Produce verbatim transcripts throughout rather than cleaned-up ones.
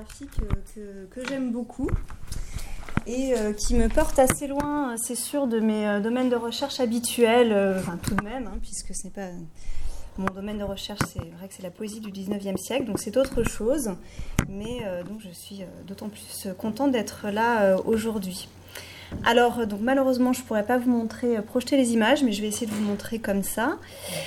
graphique que, que j'aime beaucoup et euh, qui me porte assez loin, c'est sûr, de mes euh, domaines de recherche habituels, euh, enfin tout de même, hein, puisque ce n'est pas... Mon domaine de recherche, c'est vrai que c'est la poésie du dix-neuvième siècle, donc c'est autre chose, mais euh, donc je suis euh, d'autant plus contente d'être là euh, aujourd'hui. Alors, donc malheureusement, je ne pourrais pas vous montrer, euh, projeter les images, mais je vais essayer de vous montrer comme ça.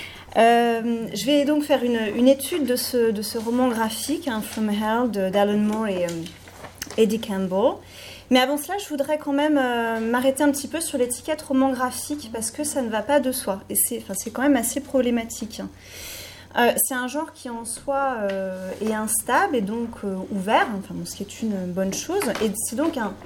Euh, je vais donc faire une, une étude de ce, de ce roman graphique, hein, From Hell, d'Alan Moore et euh, Eddie Campbell. Mais avant cela, je voudrais quand même euh, m'arrêter un petit peu sur l'étiquette roman graphique, parce que ça ne va pas de soi, et c'est, enfin, c'est quand même assez problématique. Euh, c'est un genre qui en soi euh, est instable et donc euh, ouvert, enfin, bon, ce qui est une bonne chose, et c'est donc un...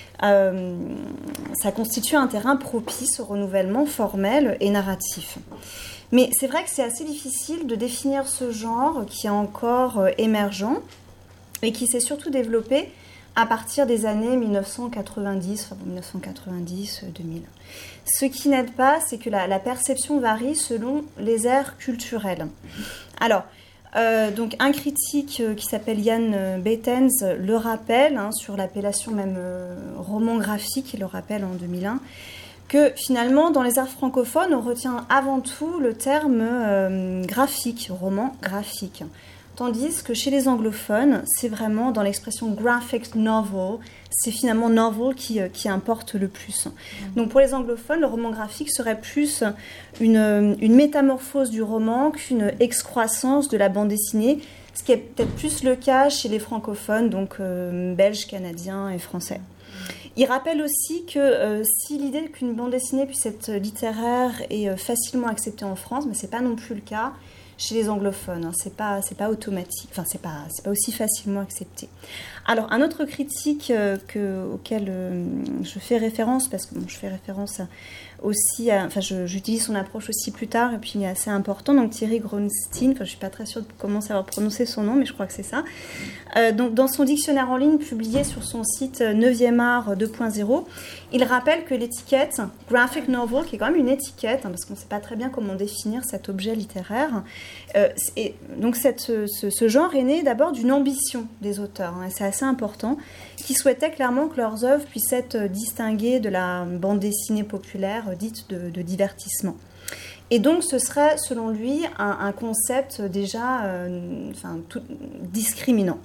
Euh, ça constitue un terrain propice au renouvellement formel et narratif. Mais c'est vrai que c'est assez difficile de définir ce genre qui est encore euh, émergent et qui s'est surtout développé à partir des années dix-neuf cent quatre-vingt-dix, enfin dix-neuf cent quatre-vingt-dix deux mille. Ce qui n'aide pas, c'est que la, la perception varie selon les aires culturelles. Alors, euh, donc un critique euh, qui s'appelle Jan Bettens le rappelle, hein, sur l'appellation même euh, roman graphique, il le rappelle en deux mille un, que finalement, dans les arts francophones, on retient avant tout le terme euh, graphique, roman graphique. Tandis que chez les anglophones, c'est vraiment dans l'expression graphic novel, c'est finalement novel qui, qui importe le plus. Donc pour les anglophones, le roman graphique serait plus une, une métamorphose du roman qu'une excroissance de la bande dessinée, ce qui est peut-être plus le cas chez les francophones, donc euh, belges, canadiens et français. Il rappelle aussi que euh, si l'idée qu'une bande dessinée puisse être littéraire et euh, facilement acceptée en France, mais ce n'est pas non plus le cas chez les anglophones, hein, c'est pas, c'est pas automatique, enfin c'est pas, c'est pas aussi facilement accepté. Alors un autre critique euh, que, auquel euh, je fais référence, parce que bon, je fais référence à, aussi, à, enfin je, j'utilise son approche aussi plus tard, et puis il est assez important, donc Thierry Gronstein, enfin je suis pas très sûre de comment savoir prononcer son nom, mais je crois que c'est ça. Euh, donc dans son dictionnaire en ligne publié sur son site neuvième art deux point zéro, il rappelle que l'étiquette graphic novel, qui est quand même une étiquette, hein, parce qu'on ne sait pas très bien comment définir cet objet littéraire, euh, et donc cette, ce, ce genre est né d'abord d'une ambition des auteurs, hein, et c'est assez important, qui souhaitaient clairement que leurs œuvres puissent être distinguées de la bande dessinée populaire dite de, de divertissement. Et donc ce serait selon lui un, un concept déjà euh, enfin, tout, discriminant,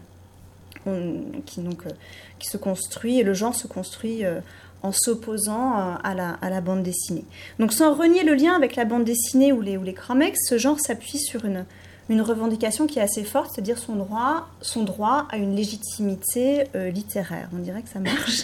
on, qui, donc, euh, qui se construit, et le genre se construit euh, en s'opposant euh, à, la, à la bande dessinée. Donc sans renier le lien avec la bande dessinée ou les, ou les comics, ce genre s'appuie sur une, une revendication qui est assez forte, c'est-à-dire son droit, son droit à une légitimité euh, littéraire. On dirait que ça marche.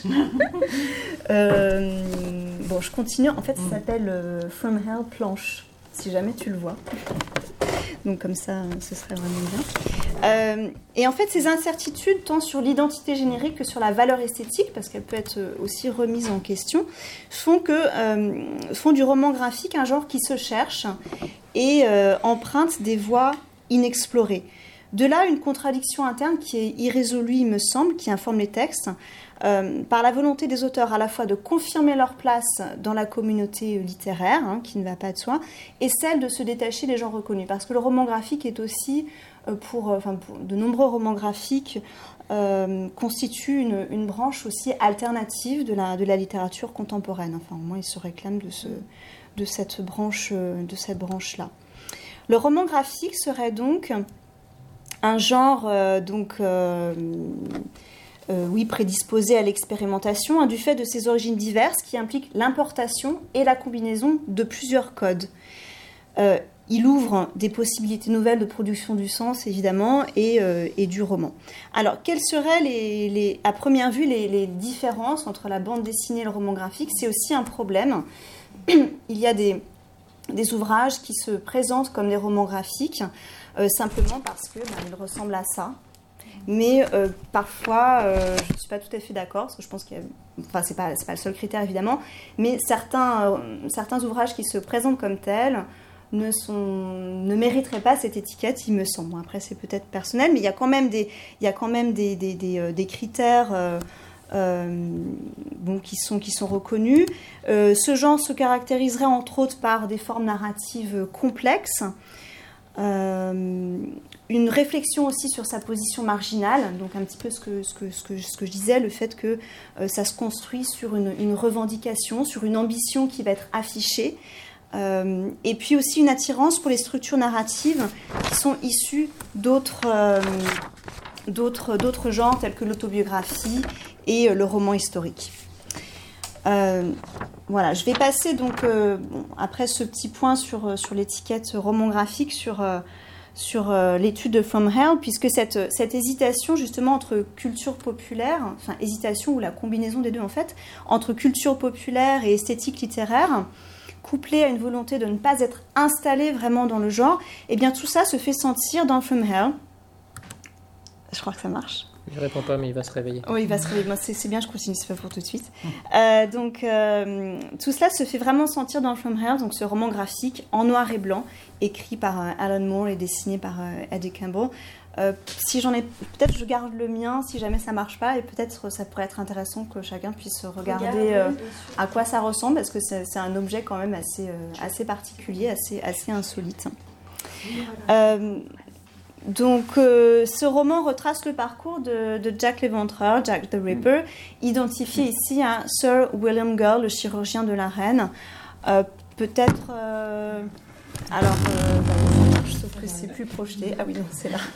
euh, bon, je continue. En fait, ça s'appelle euh, From Hell Planche, si jamais tu le vois. Donc comme ça, ce serait vraiment bien. Euh, et en fait, ces incertitudes, tant sur l'identité générique que sur la valeur esthétique, parce qu'elle peut être aussi remise en question, font, que, euh, font du roman graphique un genre qui se cherche et euh, emprunte des voies inexplorées. De là, une contradiction interne qui est irrésolue, il me semble, qui informe les textes, euh, par la volonté des auteurs à la fois de confirmer leur place dans la communauté littéraire, hein, qui ne va pas de soi, et celle de se détacher des genres reconnus. Parce que le roman graphique est aussi, euh, pour, euh, enfin, pour de nombreux romans graphiques, euh, constitue une, une branche aussi alternative de la, de la littérature contemporaine. Enfin, au moins, ils se réclament de, ce, de cette branche, de cette branche-là. Le roman graphique serait donc un genre euh, donc, euh, euh, oui, prédisposé à l'expérimentation, hein, du fait de ses origines diverses qui impliquent l'importation et la combinaison de plusieurs codes. Euh, il ouvre des possibilités nouvelles de production du sens, évidemment, et, euh, et du roman. Alors, quelles seraient, les, les, à première vue, les, les différences entre la bande dessinée et le roman graphique ? C'est aussi un problème. Il y a des, des ouvrages qui se présentent comme des romans graphiques, Euh, simplement parce qu'ils ben, ressemblent à ça. Mais euh, parfois, euh, je ne suis pas tout à fait d'accord, parce que je pense qu'il y a... Enfin, ce n'est pas, c'est pas le seul critère, évidemment, mais certains, euh, certains ouvrages qui se présentent comme tels ne, sont, ne mériteraient pas cette étiquette, il me semble. Bon, après, c'est peut-être personnel, mais il y a quand même des, il y a quand même des, des, des, euh, des critères euh, euh, bon, qui, sont, qui sont reconnus. Euh, ce genre se caractériserait, entre autres, par des formes narratives complexes, Euh, une réflexion aussi sur sa position marginale, donc un petit peu ce que, ce que, ce que, ce que je disais, le fait que euh, ça se construit sur une, une revendication, sur une ambition qui va être affichée, euh, et puis aussi une attirance pour les structures narratives qui sont issues d'autres, euh, d'autres, d'autres genres tels que l'autobiographie et euh, le roman historique. Euh, voilà, je vais passer donc euh, bon, après ce petit point sur, sur l'étiquette roman graphique, sur, euh, sur euh, l'étude de From Hell, puisque cette, cette hésitation justement entre culture populaire, enfin hésitation ou la combinaison des deux en fait, entre culture populaire et esthétique littéraire, couplée à une volonté de ne pas être installé vraiment dans le genre, et bien tout ça se fait sentir dans From Hell. Je crois que ça marche. Je réponds pas, mais il va se réveiller. Oui, il va se réveiller. Moi, c'est, c'est bien, je continue, c'est pas pour tout de suite. Euh, donc, euh, tout cela se fait vraiment sentir dans From Hell, donc ce roman graphique en noir et blanc, écrit par euh, Alan Moore et dessiné par euh, Eddie Campbell. Euh, si j'en ai, peut-être je garde le mien, si jamais ça marche pas, et peut-être ça pourrait être intéressant que chacun puisse regarder euh, à quoi ça ressemble, parce que c'est, c'est un objet quand même assez, euh, assez particulier, assez, assez insolite. Voilà. Euh, Donc, euh, ce roman retrace le parcours de, de Jack l'Éventreur, Jack the Ripper, identifié ici à Sir William Gull, le chirurgien de la reine. Euh, peut-être... Euh, alors, euh, sauf que c'est plus projeté. Ah oui, non, c'est là.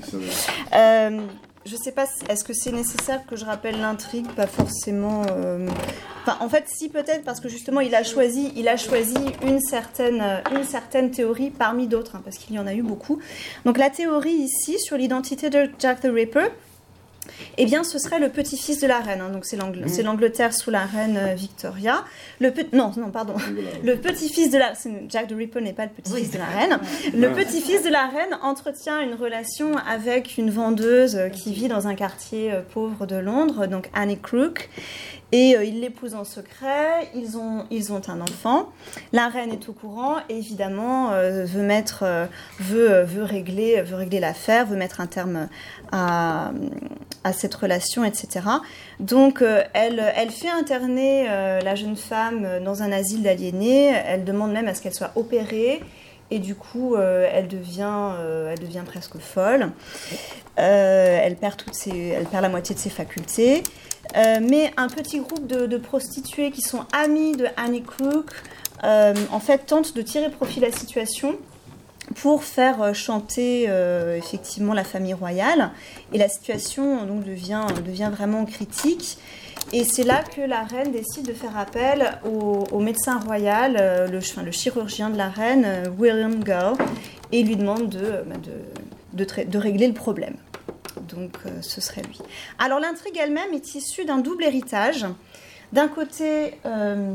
euh, je ne sais pas, est-ce que c'est nécessaire que je rappelle l'intrigue? Pas forcément... Euh... Enfin, en fait, si, peut-être, parce que justement, il a choisi, il a choisi une, certaine, une certaine théorie parmi d'autres, hein, parce qu'il y en a eu beaucoup. Donc, la théorie ici, sur l'identité de Jack the Ripper, eh bien, ce serait le petit-fils de la reine. Hein, donc, c'est, l'Angl- mmh. c'est l'Angleterre sous la reine euh, Victoria. Le pe- non, non, pardon. Le petit-fils de la... Jack the Ripper n'est pas le petit-fils oui. de la reine. Le petit-fils de la reine entretient une relation avec une vendeuse qui vit dans un quartier euh, pauvre de Londres, donc Annie Crook. Et euh, il l'épouse en secret, ils ont, ils ont un enfant. La reine est au courant et évidemment euh, veut, mettre, euh, veut, euh, veut, régler, veut régler l'affaire, veut mettre un terme à, à cette relation, et cetera. Donc euh, elle, elle fait interner euh, la jeune femme dans un asile d'aliénés, elle demande même à ce qu'elle soit opérée et du coup euh, elle, devient, euh, elle devient presque folle. Euh, elle, perd toutes ses, elle perd la moitié de ses facultés. Euh, mais un petit groupe de, de prostituées qui sont amies de Annie Crook euh, en fait tente de tirer profit de la situation pour faire chanter euh, effectivement la famille royale, et la situation donc devient, devient vraiment critique, et c'est là que la reine décide de faire appel au, au médecin royal, euh, le, enfin, le chirurgien de la reine, euh, William Gull, et lui demande de, de, de, de, de régler le problème. Donc euh, ce serait lui. Alors l'intrigue elle-même est issue d'un double héritage. D'un côté, euh...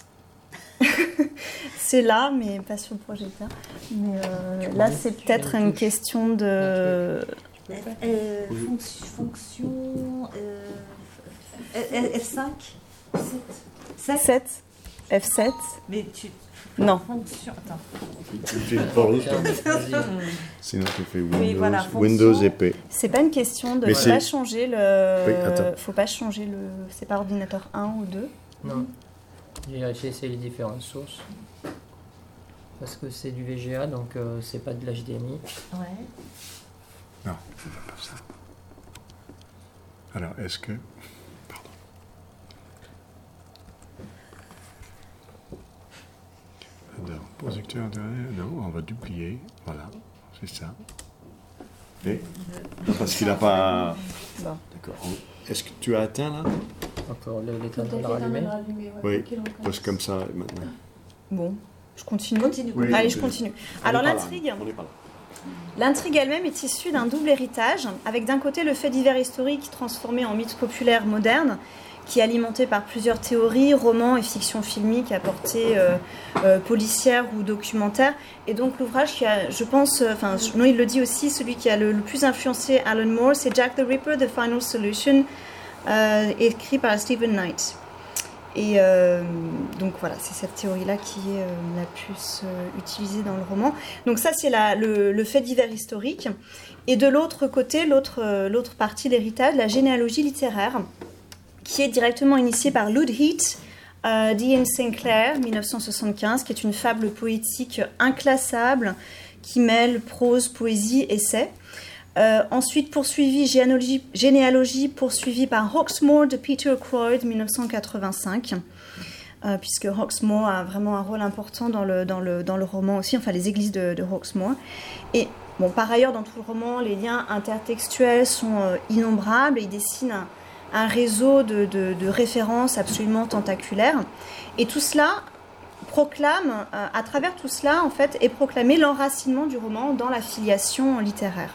c'est là, mais pas sur le projecteur. Mais euh, là, c'est peut-être une question de... Euh, fonction... fonction euh, F cinq sept sept F sept Mais tu... Non. Fonction... Attends. Sinon, tu fais Windows, oui, voilà, Windows épais. C'est pas une question de... Il faut pas changer le... Oui, faut pas changer le... C'est pas ordinateur un ou deux. Non. J'ai, j'ai essayé les différentes sources. Parce que c'est du V G A, donc euh, c'est pas de l'H D M I. Ouais. Non, c'est pas ça. Alors, est-ce que... Pardon. Alors, projecteur intérieur, non, on va duplier. Voilà, c'est ça. Et parce qu'il n'a pas... Bon. D'accord. Est-ce que tu as atteint, là? Encore l'éteindre et le rallumer. Oui, parce que comme ça, maintenant. Bon, je continue. Continue. Oui, Allez, oui. je continue. Alors l'intrigue... On n'est pas là. L'intrigue elle-même est issue d'un double héritage, avec d'un côté le fait divers historique transformé en mythe populaire moderne, qui est alimenté par plusieurs théories, romans et fictions filmiques à portée euh, euh, policière ou documentaire. Et donc l'ouvrage qui a, je pense, enfin, euh, non, il le dit aussi, celui qui a le, le plus influencé Alan Moore, c'est Jack the Ripper, The Final Solution, euh, écrit par Stephen Knight. Et euh, donc voilà, c'est cette théorie-là qui est euh, la plus euh, utilisée dans le roman. Donc ça, c'est la, le, le fait divers historique. Et de l'autre côté, l'autre, euh, l'autre partie de l'héritage, la généalogie littéraire, qui est directement initiée par Lud Heath, euh, d'Ian Sinclair, dix-neuf cent soixante-quinze, qui est une fable poétique inclassable, qui mêle prose, poésie, essai. Euh, ensuite, poursuivi généalogie, généalogie poursuivie par Hawksmoor de Peter Croyd, dix-neuf cent quatre-vingt-cinq, euh, puisque Hawksmoor a vraiment un rôle important dans le, dans le, dans le roman aussi, enfin les églises de, de Hawksmoor. Et bon, par ailleurs, dans tout le roman, les liens intertextuels sont euh, innombrables et ils dessinent un, un réseau de, de, de références absolument tentaculaires. Et tout cela proclame, euh, à travers tout cela, en fait, est proclamé l'enracinement du roman dans la filiation littéraire.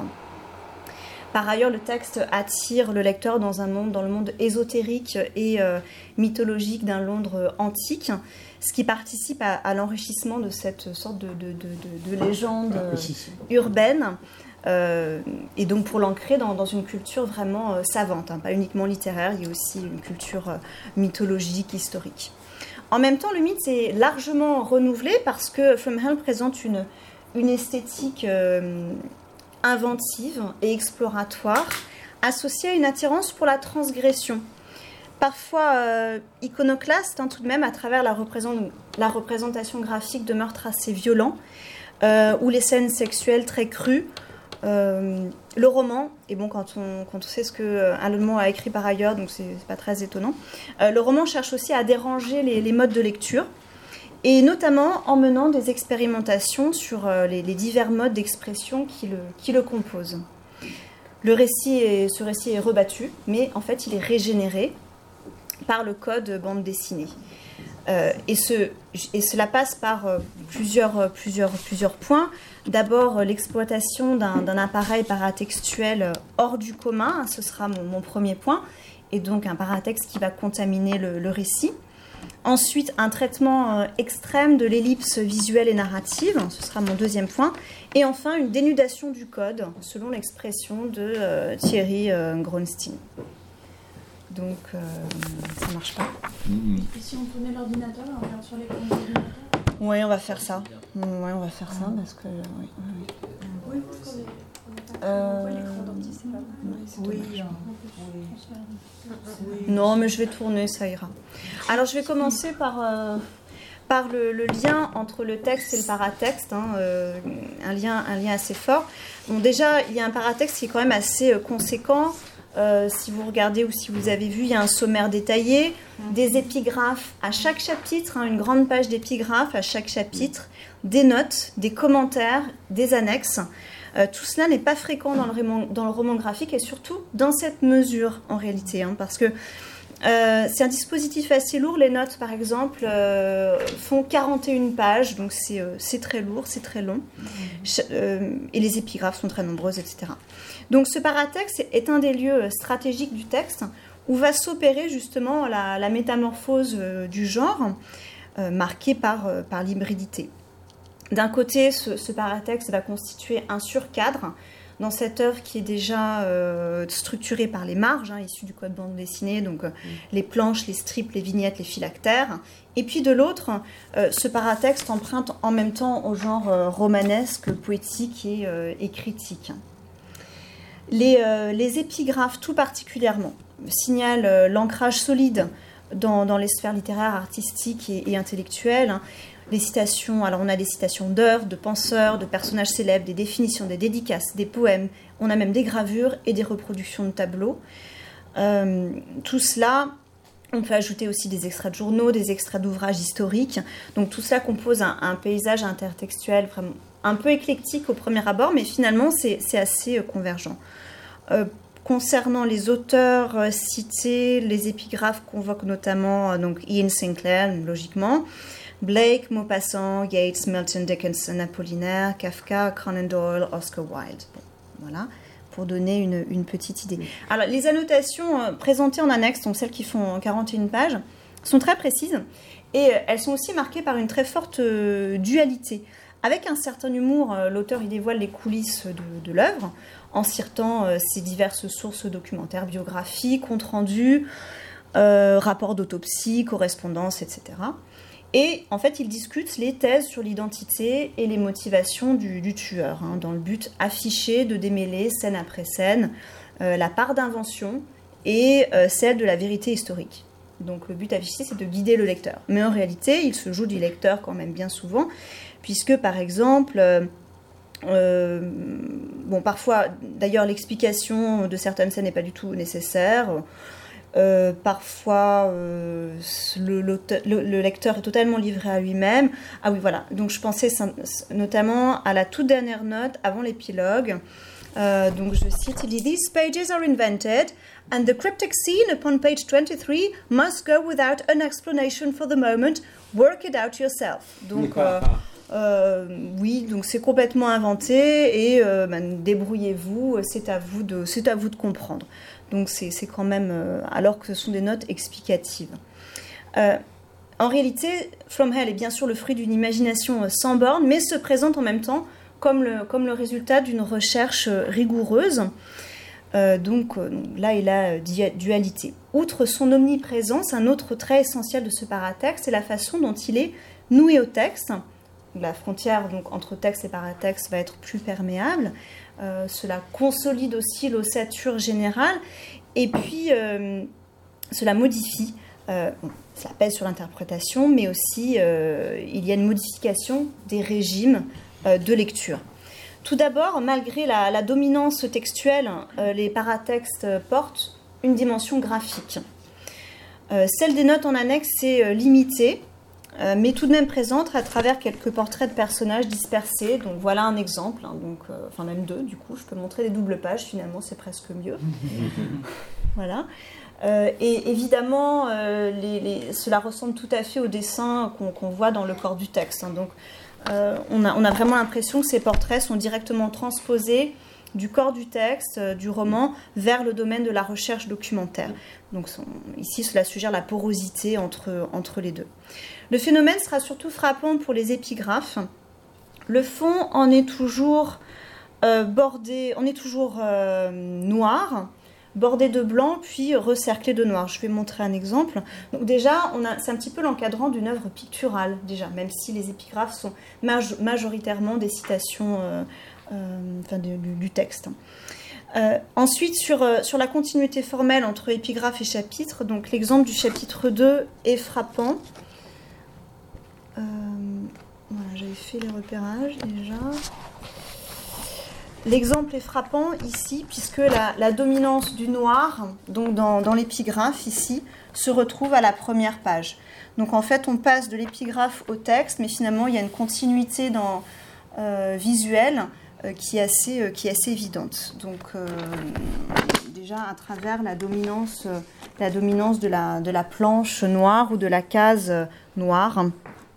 Par ailleurs, le texte attire le lecteur dans un monde, dans le monde ésotérique et euh, mythologique d'un Londres antique, ce qui participe à, à l'enrichissement de cette sorte de, de, de, de, de légende euh, urbaine, euh, et donc pour l'ancrer dans, dans une culture vraiment euh, savante, hein, pas uniquement littéraire, il y a aussi une culture euh, mythologique, historique. En même temps, le mythe est largement renouvelé parce que From Hell présente une, une esthétique euh, inventive et exploratoire, associée à une attirance pour la transgression. Parfois euh, iconoclaste, hein, tout de même, à travers la, représent- la représentation graphique de meurtres assez violents, euh, ou les scènes sexuelles très crues. Euh, le roman, et bon, quand on, quand on sait ce que Alan Moore a écrit par ailleurs, donc c'est, c'est pas très étonnant, euh, le roman cherche aussi à déranger les, les modes de lecture, et notamment en menant des expérimentations sur euh, les, les divers modes d'expression qui le, qui le composent. Le récit est, ce récit est rebattu, mais en fait il est régénéré par le code bande dessinée. Euh, et, ce, et cela passe par euh, plusieurs, plusieurs, plusieurs points. D'abord, euh, l'exploitation d'un, d'un appareil paratextuel hors du commun, ce sera mon, mon premier point, et donc un paratexte qui va contaminer le, le récit. Ensuite, un traitement euh, extrême de l'ellipse visuelle et narrative, ce sera mon deuxième point. Et enfin, une dénudation du code, selon l'expression de euh, Thierry euh, Gronstein. Donc, euh, ça ne marche pas. Mm-hmm. Et si on tournait l'ordinateur, on regarde sur l'écran de l'ordinateur ? Oui, on va faire ça. Oui, on va faire ça parce que... Oui, oui. Oui, parce qu'on est... Euh... l'écran d'ordi, c'est pas mal. Oui, oui. Non, mais je vais tourner, ça ira. Alors, je vais commencer par, euh, par le, le lien entre le texte et le paratexte, hein, euh, un, lien, un lien assez fort. Bon, déjà, il y a un paratexte qui est quand même assez euh, conséquent. Euh, si vous regardez ou si vous avez vu, il y a un sommaire détaillé, des épigraphes à chaque chapitre, hein, une grande page d'épigraphes à chaque chapitre, des notes, des commentaires, des annexes. Euh, tout cela n'est pas fréquent dans le, roman, dans le roman graphique et surtout dans cette mesure en réalité, hein, parce que euh, c'est un dispositif assez lourd. Les notes, par exemple, euh, font quarante et une pages, donc c'est, euh, c'est très lourd, c'est très long. Ch- euh, et les épigraphes sont très nombreuses, et cetera. Donc ce paratexte est un des lieux stratégiques du texte où va s'opérer justement la, la métamorphose euh, du genre, euh, marquée par, euh, par l'hybridité. D'un côté, ce, ce paratexte va constituer un surcadre dans cette œuvre qui est déjà euh, structurée par les marges, hein, issues du code bande dessinée, donc euh, les planches, les strips, les vignettes, les phylactères. Et puis de l'autre, euh, ce paratexte emprunte en même temps au genre euh, romanesque, poétique et, euh, et critique. Les, euh, les épigraphes, tout particulièrement, signalent euh, l'ancrage solide dans, dans les sphères littéraires, artistiques et, et intellectuelles. Hein. Les citations, alors on a des citations d'œuvres, de penseurs, de personnages célèbres, des définitions, des dédicaces, des poèmes. On a même des gravures et des reproductions de tableaux. Euh, tout cela, on peut ajouter aussi des extraits de journaux, des extraits d'ouvrages historiques. Donc tout ça compose un, un paysage intertextuel vraiment un peu éclectique au premier abord, mais finalement c'est, c'est assez euh, convergent. Euh, concernant les auteurs euh, cités, les épigraphes convoquent notamment euh, donc Ian Sinclair, logiquement, Blake, Maupassant, Yeats, Milton, Dickinson, Apollinaire, Kafka, Conan Doyle, Oscar Wilde. Bon, voilà, pour donner une, une petite idée. Alors, les annotations euh, présentées en annexe, donc celles qui font quarante et une pages, sont très précises et euh, elles sont aussi marquées par une très forte euh, dualité. Avec un certain humour, euh, l'auteur y dévoile les coulisses de, de l'œuvre en citant euh, ses diverses sources documentaires, biographies, comptes rendus, euh, rapports d'autopsie, correspondances, et cetera. Et en fait, il discute les thèses sur l'identité et les motivations du, du tueur, hein, dans le but affiché de démêler, scène après scène, euh, la part d'invention et euh, celle de la vérité historique. Donc le but affiché, c'est de guider le lecteur. Mais en réalité, il se joue du lecteur quand même bien souvent, puisque par exemple, euh, Euh, bon, parfois, d'ailleurs, l'explication de certaines scènes n'est pas du tout nécessaire. Euh, parfois, euh, le, le, le lecteur est totalement livré à lui-même. Ah oui, voilà. Donc, je pensais notamment à la toute dernière note avant l'épilogue. Euh, donc, je cite, il dit « These pages are invented and the cryptic scene upon page twenty-three must go without an explanation for the moment. Work it out yourself. » Donc, euh, euh, oui, donc c'est complètement inventé et euh, ben, débrouillez-vous, c'est à vous de, c'est à vous de comprendre. Donc, c'est, c'est quand même, euh, alors que ce sont des notes explicatives. Euh, en réalité, From Hell est bien sûr le fruit d'une imagination sans borne, mais se présente en même temps comme le, comme le résultat d'une recherche rigoureuse. Euh, donc euh, là est la dualité. Outre son omniprésence, un autre trait essentiel de ce paratexte est la façon dont il est noué au texte. La frontière donc, entre texte et paratexte va être plus perméable. Euh, cela consolide aussi l'ossature générale et puis euh, cela modifie, euh, bon, cela pèse sur l'interprétation, mais aussi euh, il y a une modification des régimes euh, de lecture. Tout d'abord, malgré la, la dominance textuelle, euh, les paratextes portent une dimension graphique. Euh, celle des notes en annexe est euh, limitée, euh, mais tout de même présente à travers quelques portraits de personnages dispersés. Donc voilà un exemple, hein, donc, euh, enfin même deux du coup, je peux montrer des doubles pages, finalement c'est presque mieux. Voilà. Euh, et évidemment, euh, les, les, cela ressemble tout à fait au dessin qu'on, qu'on voit dans le corps du texte. Hein, donc euh, on, a, on a vraiment l'impression que ces portraits sont directement transposés du corps du texte, euh, du roman, vers le domaine de la recherche documentaire. Donc son, ici, cela suggère la porosité entre, entre les deux. Le phénomène sera surtout frappant pour les épigraphes. Le fond en est toujours euh, bordé, en est toujours euh, noir, bordé de blanc, puis recerclé de noir. Je vais montrer un exemple. Donc déjà, on a, c'est un petit peu l'encadrant d'une œuvre picturale, déjà, même si les épigraphes sont maj- majoritairement des citations euh, euh, enfin, de, du, du texte. Euh, ensuite, sur, euh, sur la continuité formelle entre épigraphe et chapitre, donc l'exemple du chapitre deux est frappant. Euh, voilà, j'avais fait les repérages déjà. L'exemple est frappant ici, puisque la, la dominance du noir, donc dans, dans l'épigraphe ici, se retrouve à la première page. Donc en fait, on passe de l'épigraphe au texte, mais finalement, il y a une continuité dans, euh, visuelle euh, qui, est assez, euh, qui est assez évidente. Donc euh, déjà, à travers la dominance, euh, la dominance de, la, de la planche noire ou de la case noire.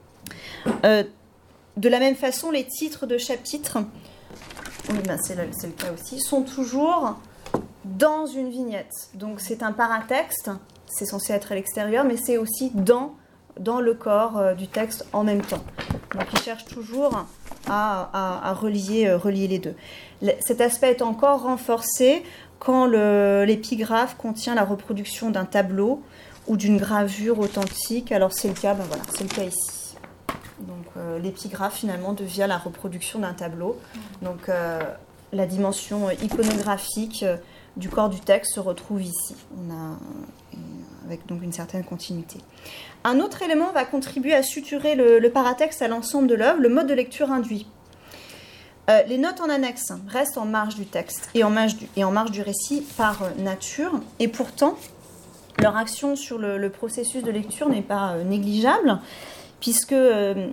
Euh, de la même façon, les titres de chapitres, oui, ben c'est, le, c'est le cas aussi, sont toujours dans une vignette. Donc c'est un paratexte, c'est censé être à l'extérieur, mais c'est aussi dans, dans le corps euh, du texte en même temps. Donc il cherche toujours à, à, à relier, euh, relier les deux. Le, cet aspect est encore renforcé quand le, l'épigraphe contient la reproduction d'un tableau ou d'une gravure authentique. Alors c'est le cas, ben voilà, c'est le cas ici. Donc euh, l'épigraphe finalement devient la reproduction d'un tableau. Donc euh, la dimension iconographique euh, du corps du texte se retrouve ici. On a euh, avec donc une certaine continuité. Un autre élément va contribuer à suturer le, le paratexte à l'ensemble de l'œuvre, le mode de lecture induit. Euh, les notes en annexe restent en marge du texte et en marge du, et en marge du récit par euh, nature, et pourtant leur action sur le, le processus de lecture n'est pas euh, négligeable. Puisque, euh,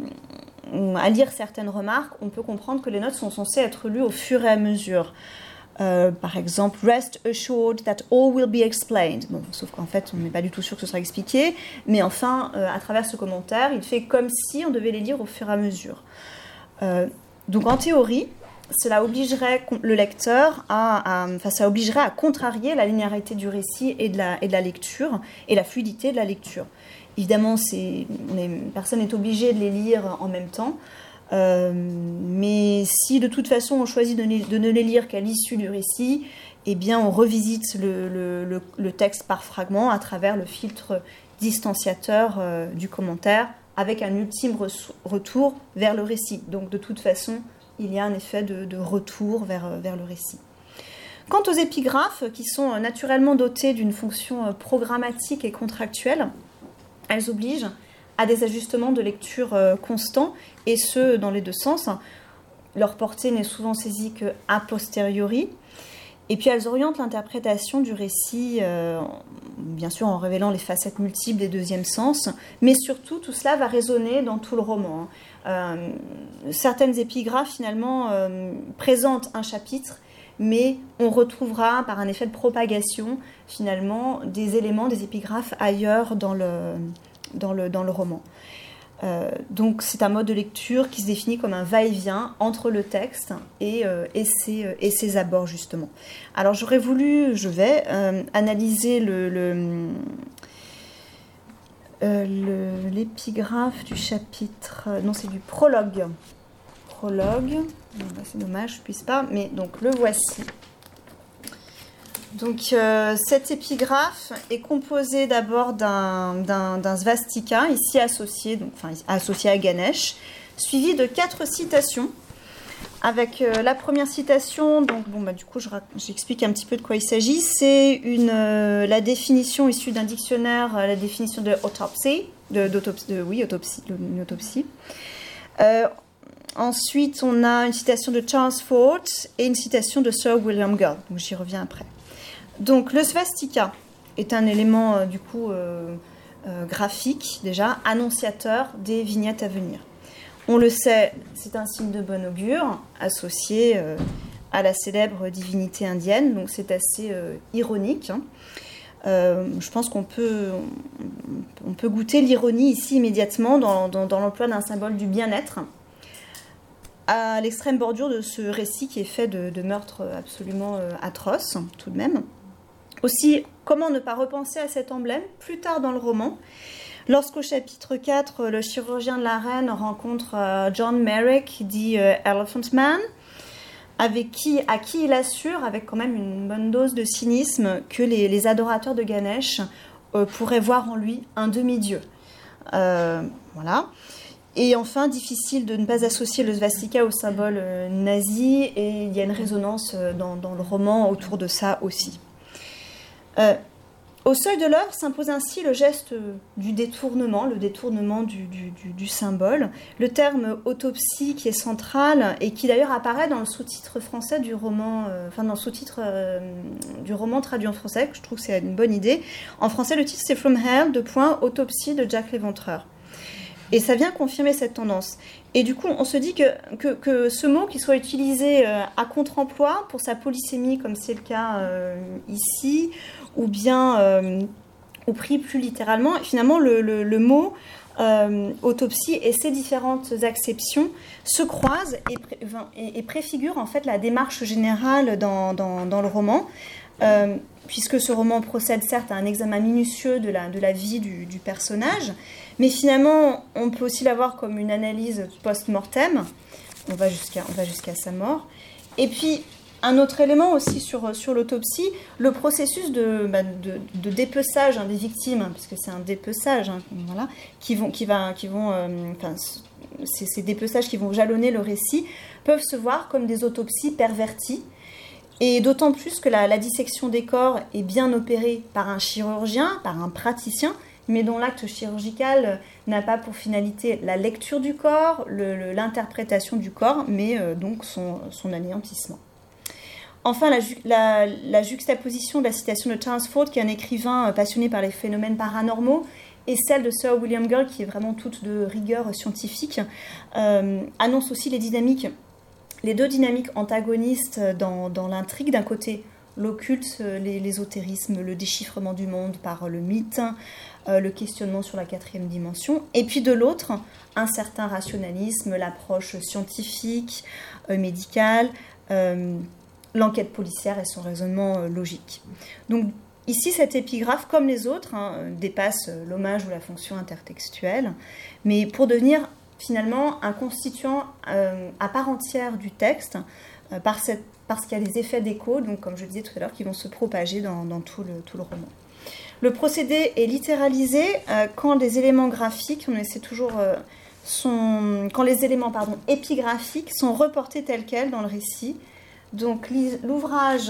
à lire certaines remarques, on peut comprendre que les notes sont censées être lues au fur et à mesure. Euh, par exemple, « Rest assured that all will be explained ». Bon, sauf qu'en fait, on n'est pas du tout sûr que ce sera expliqué. Mais enfin, euh, à travers ce commentaire, il fait comme si on devait les lire au fur et à mesure. Euh, donc, en théorie, cela obligerait le lecteur à, à, enfin, ça obligerait à contrarier la linéarité du récit et de la, et de la lecture, et la fluidité de la lecture. Évidemment, c'est, on est, personne n'est obligé de les lire en même temps, euh, mais si de toute façon on choisit de, de ne les lire qu'à l'issue du récit, eh bien on revisite le, le, le, le texte par fragments à travers le filtre distanciateur euh, du commentaire, avec un ultime re- retour vers le récit. Donc de toute façon, il y a un effet de, de retour vers, vers le récit. Quant aux épigraphes, qui sont naturellement dotés d'une fonction programmatique et contractuelle, elles obligent à des ajustements de lecture euh, constants, et ce, dans les deux sens. leur portée n'est souvent saisie qu'a posteriori. Et puis elles orientent l'interprétation du récit, euh, bien sûr en révélant les facettes multiples des deuxièmes sens, mais surtout tout cela va résonner dans tout le roman. Euh, certaines épigraphes finalement euh, présentent un chapitre, mais on retrouvera par un effet de propagation finalement des éléments, des épigraphes ailleurs dans le, dans le, dans le roman. Euh, donc c'est un mode de lecture qui se définit comme un va-et-vient entre le texte et, euh, et, ses, et ses abords justement. Alors j'aurais voulu, je vais euh, analyser le, le, euh, le, l'épigraphe du chapitre, non c'est du prologue. Prologue, bon, bah, c'est dommage, je ne puisse pas, mais donc le voici. Donc, euh, cette épigraphe est composée d'abord d'un, d'un, d'un svastika, ici associé, donc, enfin, associé à Ganesh, suivi de quatre citations. Avec euh, la première citation, donc, bon, bah, du coup, je, j'explique un petit peu de quoi il s'agit. C'est une, euh, la définition issue d'un dictionnaire, euh, la définition de autopsie, de, d'autopsie, de, oui, autopsie, une autopsie. Euh, ensuite, on a une citation de Charles Fort et une citation de Sir William Gell. Donc, j'y reviens après. Donc, le svastika est un élément euh, du coup euh, euh, graphique, déjà, annonciateur des vignettes à venir. On le sait, c'est un signe de bon augure, associé euh, à la célèbre divinité indienne, donc c'est assez euh, ironique. Hein. Euh, je pense qu'on peut, on, on peut goûter l'ironie ici immédiatement dans, dans, dans l'emploi d'un symbole du bien-être, à l'extrême bordure de ce récit qui est fait de, de meurtres absolument euh, atroces, tout de même. Aussi, comment ne pas repenser à cet emblème plus tard dans le roman, lorsqu'au chapitre quatre, le chirurgien de la reine rencontre euh, John Merrick, dit euh, Elephant Man, avec qui, à qui il assure, avec quand même une bonne dose de cynisme, que les, les adorateurs de Ganesh euh, pourraient voir en lui un demi-dieu. Euh, voilà. Et enfin, difficile de ne pas associer le svastika au symbole euh, nazi, et il y a une résonance euh, dans, dans le roman autour de ça aussi. Euh, au seuil de l'œuvre s'impose ainsi le geste du détournement, le détournement du, du, du, du symbole, le terme autopsie qui est central et qui d'ailleurs apparaît dans le sous-titre français du roman, euh, enfin dans le sous-titre euh, du roman traduit en français, que je trouve que c'est une bonne idée. En français, le titre c'est From Hell, de point, autopsie de Jack l'Éventreur. Et ça vient confirmer cette tendance. Et du coup, on se dit que, que, que ce mot, qui soit utilisé euh, à contre-emploi pour sa polysémie, comme c'est le cas euh, ici, ou bien euh, ou pris plus littéralement, finalement, le, le, le mot euh, autopsie et ses différentes acceptions se croisent et, pré, et, et préfigurent en fait la démarche générale dans, dans, dans le roman, euh, puisque ce roman procède certes à un examen minutieux de la, de la vie du, du personnage, mais finalement, on peut aussi l'avoir comme une analyse post-mortem. On va jusqu'à, on va jusqu'à sa mort. Et puis, un autre élément aussi sur, sur l'autopsie, le processus de, bah, de, de dépeçage hein, des victimes, hein, puisque c'est un dépeçage, hein, voilà, qui vont, qui va, qui vont, euh, enfin, ces, ces dépeçages qui vont jalonner le récit, peuvent se voir comme des autopsies perverties. Et d'autant plus que la, la dissection des corps est bien opérée par un chirurgien, par un praticien, mais dont l'acte chirurgical n'a pas pour finalité la lecture du corps, le, le, l'interprétation du corps, mais euh, donc son, son anéantissement. Enfin, la, la, la juxtaposition de la citation de Charles Fort, qui est un écrivain passionné par les phénomènes paranormaux, et celle de Sir William Gell, qui est vraiment toute de rigueur scientifique, euh, annonce aussi les dynamiques, les deux dynamiques antagonistes dans, dans l'intrigue. D'un côté, l'occulte, l'ésotérisme, le déchiffrement du monde par le mythe, euh, le questionnement sur la quatrième dimension, et puis de l'autre, un certain rationalisme, l'approche scientifique, euh, médicale, euh, l'enquête policière et son raisonnement euh, logique. Donc ici, cette épigraphe, comme les autres, hein, dépasse l'hommage ou la fonction intertextuelle, mais pour devenir finalement un constituant euh, à part entière du texte, euh, par cette, parce qu'il y a des effets d'écho, donc comme je disais tout à l'heure, qui vont se propager dans, dans tout, le, tout le roman. Le procédé est littéralisé euh, quand les éléments graphiques, on essaie toujours, euh, sont, quand les éléments pardon, épigraphiques sont reportés tels quels dans le récit. Donc l'ouvrage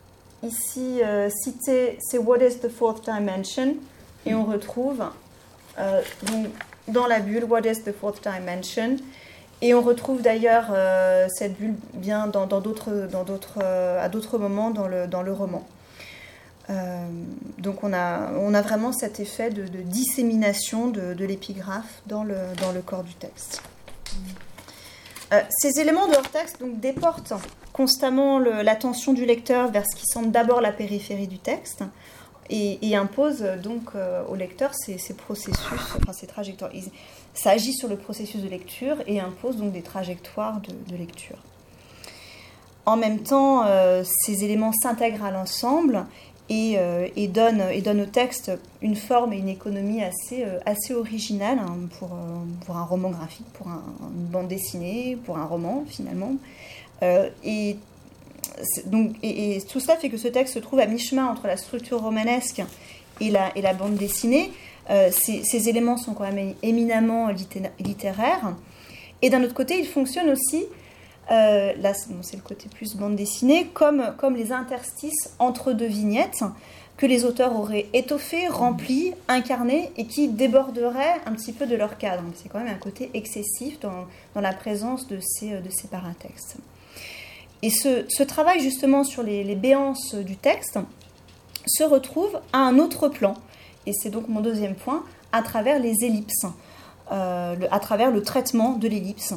ici euh, cité, c'est What is the Fourth Dimension, et on retrouve euh, donc, dans la bulle What is the Fourth Dimension, Et on retrouve d'ailleurs euh, cette bulle bien dans, dans d'autres, dans d'autres, euh, à d'autres moments dans le, dans le roman. Euh, donc on a, on a vraiment cet effet de, de dissémination de, de l'épigraphe dans le, dans le corps du texte. Euh, ces éléments de hors-texte donc, déportent constamment le, l'attention du lecteur vers ce qui semble d'abord la périphérie du texte et, et imposent donc euh, au lecteur ces, ces processus, enfin ces trajectoires. Ils, ça agit sur le processus de lecture et impose donc des trajectoires de, de lecture. En même temps, euh, ces éléments s'intègrent à l'ensemble et, euh, et, donnent, et donnent au texte une forme et une économie assez, euh, assez originale hein, pour, euh, pour un roman graphique, pour un, une bande dessinée, pour un roman finalement. Euh, et, donc, et, et tout cela fait que ce texte se trouve à mi-chemin entre la structure romanesque et la, et la bande dessinée. Euh, ces, ces éléments sont quand même éminemment littéraires. Et d'un autre côté, ils fonctionnent aussi, euh, là bon, c'est le côté plus bande dessinée, comme, comme les interstices entre deux vignettes que les auteurs auraient étoffés, remplis, incarnés et qui déborderaient un petit peu de leur cadre. C'est quand même un côté excessif dans, dans la présence de ces, de ces paratextes. Et ce, ce travail justement sur les, les béances du texte se retrouve à un autre plan. Et c'est donc mon deuxième point, à travers les ellipses, euh, le, à travers le traitement de l'ellipse.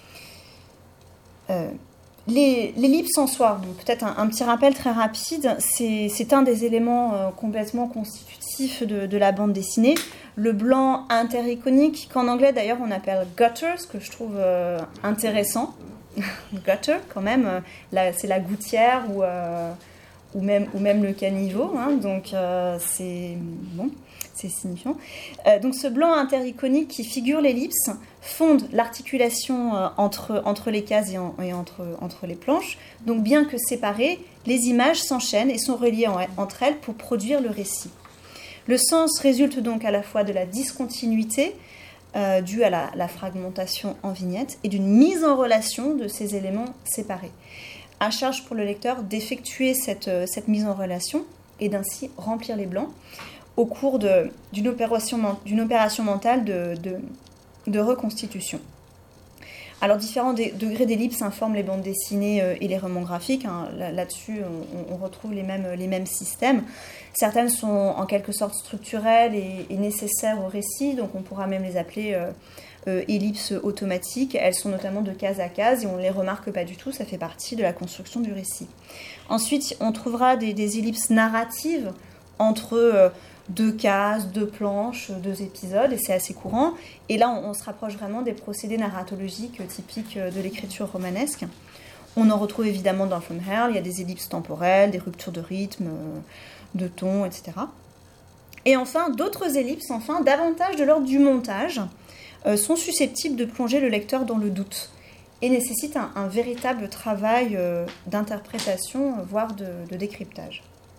Euh, les, l'ellipse en soi, donc peut-être un, un petit rappel très rapide, c'est, c'est un des éléments euh, complètement constitutifs de, de la bande dessinée. Le blanc intericonique, qu'en anglais d'ailleurs on appelle gutter, ce que je trouve euh, intéressant. Gutter, quand même, euh, là, c'est la gouttière ou... Euh, Ou même, ou même le caniveau, hein, donc euh, c'est, bon, c'est signifiant. Euh, donc ce blanc intericonique qui figure l'ellipse fonde l'articulation euh, entre, entre les cases et, en, et entre, entre les planches. Donc bien que séparées, les images s'enchaînent et sont reliées en, entre elles pour produire le récit. Le sens résulte donc à la fois de la discontinuité euh, due à la, la fragmentation en vignettes et d'une mise en relation de ces éléments séparés. À charge pour le lecteur d'effectuer cette, cette mise en relation et d'ainsi remplir les blancs au cours de, d'une, opération, d'une opération mentale de, de, de reconstitution. Alors, différents dé, degrés d'ellipse informent les bandes dessinées euh, et les romans graphiques. Hein. Là, là-dessus, on, on retrouve les mêmes, les mêmes systèmes. Certaines sont en quelque sorte structurelles et, et nécessaires au récit, donc on pourra même les appeler... Euh, Euh, ellipses automatiques, elles sont notamment de case à case et on ne les remarque pas du tout, ça fait partie de la construction du récit. Ensuite, on trouvera des, des ellipses narratives entre euh, deux cases, deux planches, deux épisodes, et c'est assez courant. Et là, on, on se rapproche vraiment des procédés narratologiques typiques de l'écriture romanesque. On en retrouve évidemment dans From Hell, il y a des ellipses temporelles, des ruptures de rythme, de ton, et cetera. Et enfin, d'autres ellipses, enfin, davantage de l'ordre du montage, Euh, sont susceptibles de plonger le lecteur dans le doute et nécessitent un, un véritable travail euh, d'interprétation, voire de, de décryptage.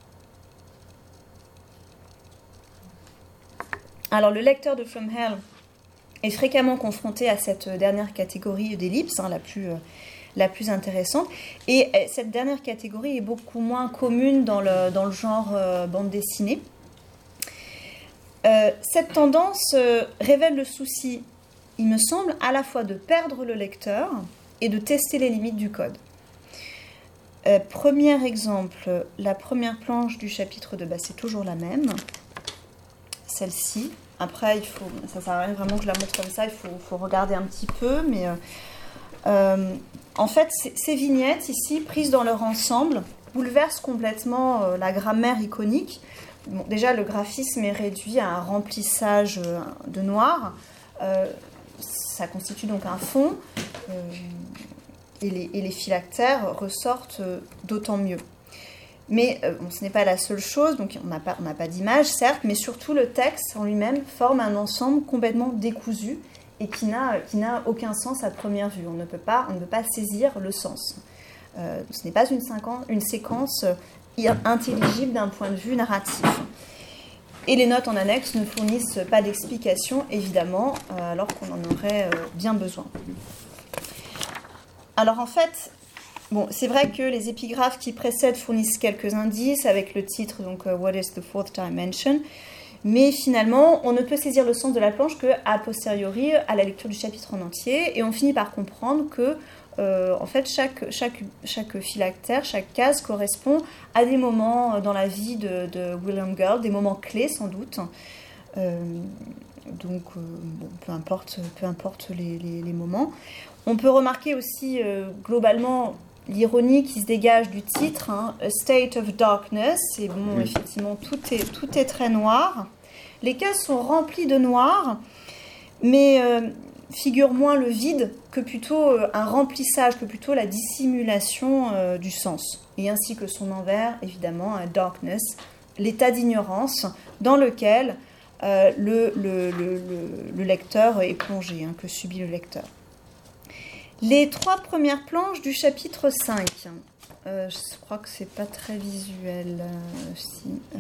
Alors, le lecteur de From Hell est fréquemment confronté à cette dernière catégorie d'ellipses, hein, la plus, euh, la plus intéressante, et euh, cette dernière catégorie est beaucoup moins commune dans le, dans le genre euh, bande dessinée. Euh, cette tendance euh, révèle le souci, il me semble, à la fois de perdre le lecteur et de tester les limites du code. Euh, premier exemple, la première planche du chapitre deux, bah, c'est toujours la même, celle-ci. Après, il faut, ça sert à rien vraiment que je la montre comme ça, il faut, faut regarder un petit peu, mais euh, euh, en fait, ces vignettes ici, prises dans leur ensemble, bouleversent complètement euh, la grammaire iconique. Bon, déjà, le graphisme est réduit à un remplissage de noir. Euh, ça constitue donc un fond. Euh, et, les, et les phylactères ressortent d'autant mieux. Mais euh, bon, ce n'est pas la seule chose. Donc, on n'a pas, on n'a pas d'image, certes, mais surtout le texte en lui-même forme un ensemble complètement décousu et qui n'a, qui n'a aucun sens à première vue. On ne peut pas, on ne peut pas saisir le sens. Euh, ce n'est pas une, séquence, une séquence intelligible d'un point de vue narratif. Et les notes en annexe ne fournissent pas d'explication, évidemment, euh, alors qu'on en aurait euh, bien besoin. Alors en fait, bon, c'est vrai que les épigraphes qui précèdent fournissent quelques indices avec le titre, donc uh, What is the fourth dimension? Mais finalement, on ne peut saisir le sens de la planche qu'a posteriori à la lecture du chapitre en entier, et on finit par comprendre que euh, en fait, chaque, chaque, chaque phylactère, chaque case correspond à des moments dans la vie de, de William Gurd, des moments clés sans doute. Euh, donc, euh, bon, peu importe, peu importe les, les, les moments. On peut remarquer aussi euh, globalement l'ironie qui se dégage du titre, hein, A State of Darkness. Et bon, oui. Effectivement, tout est, tout est très noir. Les cases sont remplies de noir, mais euh, figure moins le vide que plutôt euh, un remplissage, que plutôt la dissimulation euh, du sens. Et ainsi que son envers, évidemment, un darkness, l'état d'ignorance dans lequel euh, le, le, le, le, le lecteur est plongé, hein, que subit le lecteur. Les trois premières planches du chapitre cinq. Euh, je crois que c'est pas très visuel. Euh, si, euh...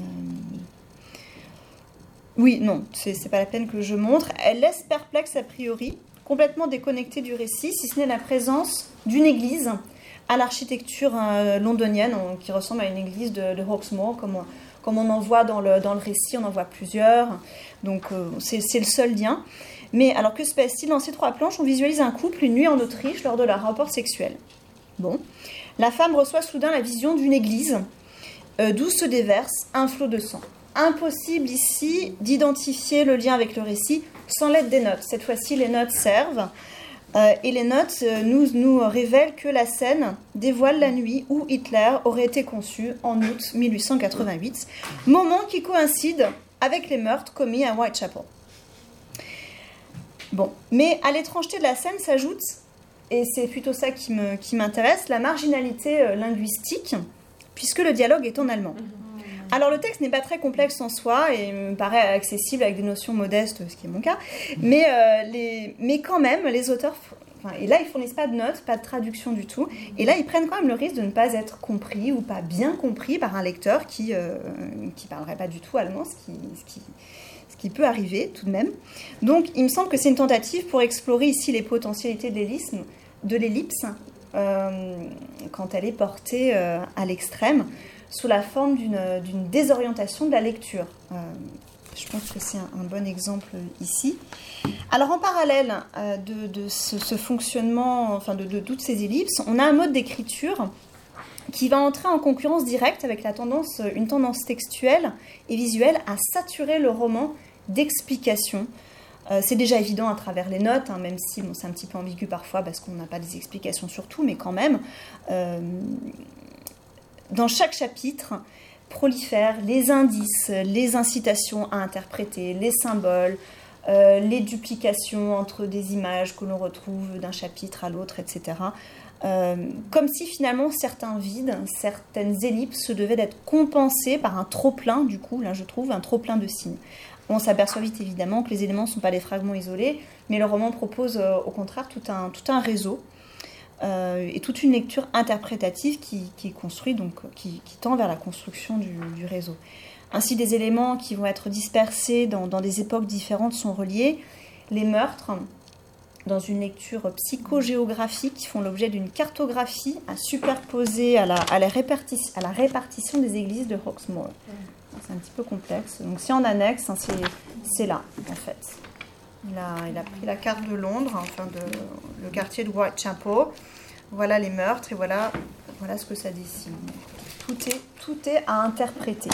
Oui, non, c'est, c'est pas la peine que je montre. Elle laisse perplexe a priori, complètement déconnectée du récit, si ce n'est la présence d'une église à l'architecture euh, londonienne, on, qui ressemble à une église de, de Hawksmoor, comme on, comme on en voit dans le, dans le récit, on en voit plusieurs. Donc euh, c'est, c'est le seul lien. Mais alors que se passe-t-il dans ces trois planches? On visualise un couple une nuit en Autriche lors de leur rapport sexuel. Bon. La femme reçoit soudain la vision d'une église euh, d'où se déverse un flot de sang. Impossible ici d'identifier le lien avec le récit sans l'aide des notes. Cette fois-ci, les notes servent. Euh, et les notes euh, nous, nous révèlent que la scène dévoile la nuit où Hitler aurait été conçu en août mille huit cent quatre-vingt-huit, moment qui coïncide avec les meurtres commis à Whitechapel. Bon, mais à l'étrangeté de la scène s'ajoute, et c'est plutôt ça qui, me, qui m'intéresse, la marginalité euh, linguistique, puisque le dialogue est en allemand. Alors le texte n'est pas très complexe en soi, et me paraît accessible avec des notions modestes, ce qui est mon cas, mais, euh, les, mais quand même, les auteurs, enfin, et là ils ne fournissent pas de notes, pas de traduction du tout, et là ils prennent quand même le risque de ne pas être compris, ou pas bien compris par un lecteur qui ne euh, parlerait pas du tout allemand, ce qui... Ce qui qui peut arriver tout de même. Donc, il me semble que c'est une tentative pour explorer ici les potentialités de l'ellipse, de l'ellipse euh, quand elle est portée euh, à l'extrême, sous la forme d'une, d'une désorientation de la lecture. Euh, je pense que c'est un, un bon exemple ici. Alors, en parallèle euh, de, de ce, ce fonctionnement, enfin de, de toutes ces ellipses, on a un mode d'écriture qui va entrer en concurrence directe avec la tendance, une tendance textuelle et visuelle à saturer le roman d'explications. Euh, c'est déjà évident à travers les notes, hein, même si bon, c'est un petit peu ambigu parfois parce qu'on n'a pas des explications sur tout, mais quand même, euh, dans chaque chapitre, prolifèrent les indices, les incitations à interpréter, les symboles, euh, les duplications entre des images que l'on retrouve d'un chapitre à l'autre, et cetera. Euh, comme si finalement certains vides, certaines ellipses devaient être compensées par un trop-plein, du coup, là je trouve, un trop-plein de signes. On s'aperçoit vite évidemment que les éléments ne sont pas des fragments isolés, mais le roman propose euh, au contraire tout un, tout un réseau euh, et toute une lecture interprétative qui, qui est construite, donc qui, qui tend vers la construction du, du réseau. Ainsi, des éléments qui vont être dispersés dans, dans des époques différentes sont reliés. Les meurtres, dans une lecture psychogéographique, qui font l'objet d'une cartographie à superposer à la, à la, répartition, à la répartition des églises de Hawksmoor. C'est un petit peu complexe. Donc si en annexe, hein, c'est, c'est là, en fait. Il a, il a pris la carte de Londres, enfin de, le quartier de Whitechapel. Voilà les meurtres et voilà, voilà ce que ça dessine. Tout est, tout est à interpréter.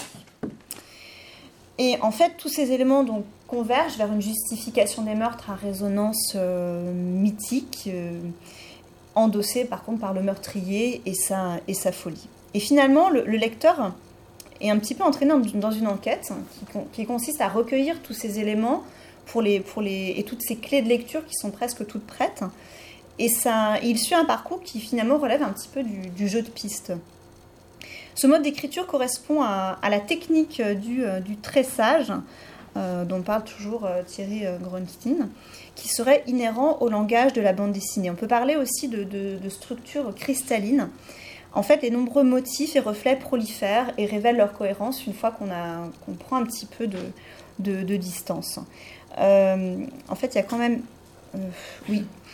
Et en fait, tous ces éléments donc, convergent vers une justification des meurtres à résonance euh, mythique, euh, endossée par contre par le meurtrier et sa, et sa folie. Et finalement, le, le lecteur est un petit peu entraîné dans une enquête qui, qui consiste à recueillir tous ces éléments pour les, pour les, et toutes ces clés de lecture qui sont presque toutes prêtes. Et ça, il suit un parcours qui finalement relève un petit peu du, du jeu de piste. Ce mode d'écriture correspond à, à la technique du, du tressage, euh, dont parle toujours euh, Thierry euh, Grunstein, qui serait inhérent au langage de la bande dessinée. On peut parler aussi de, de, de structure cristalline. En fait, les nombreux motifs et reflets prolifèrent et révèlent leur cohérence une fois qu'on, a, qu'on prend un petit peu de, de, de distance. Euh, en fait, il y a quand même... Euh, oui...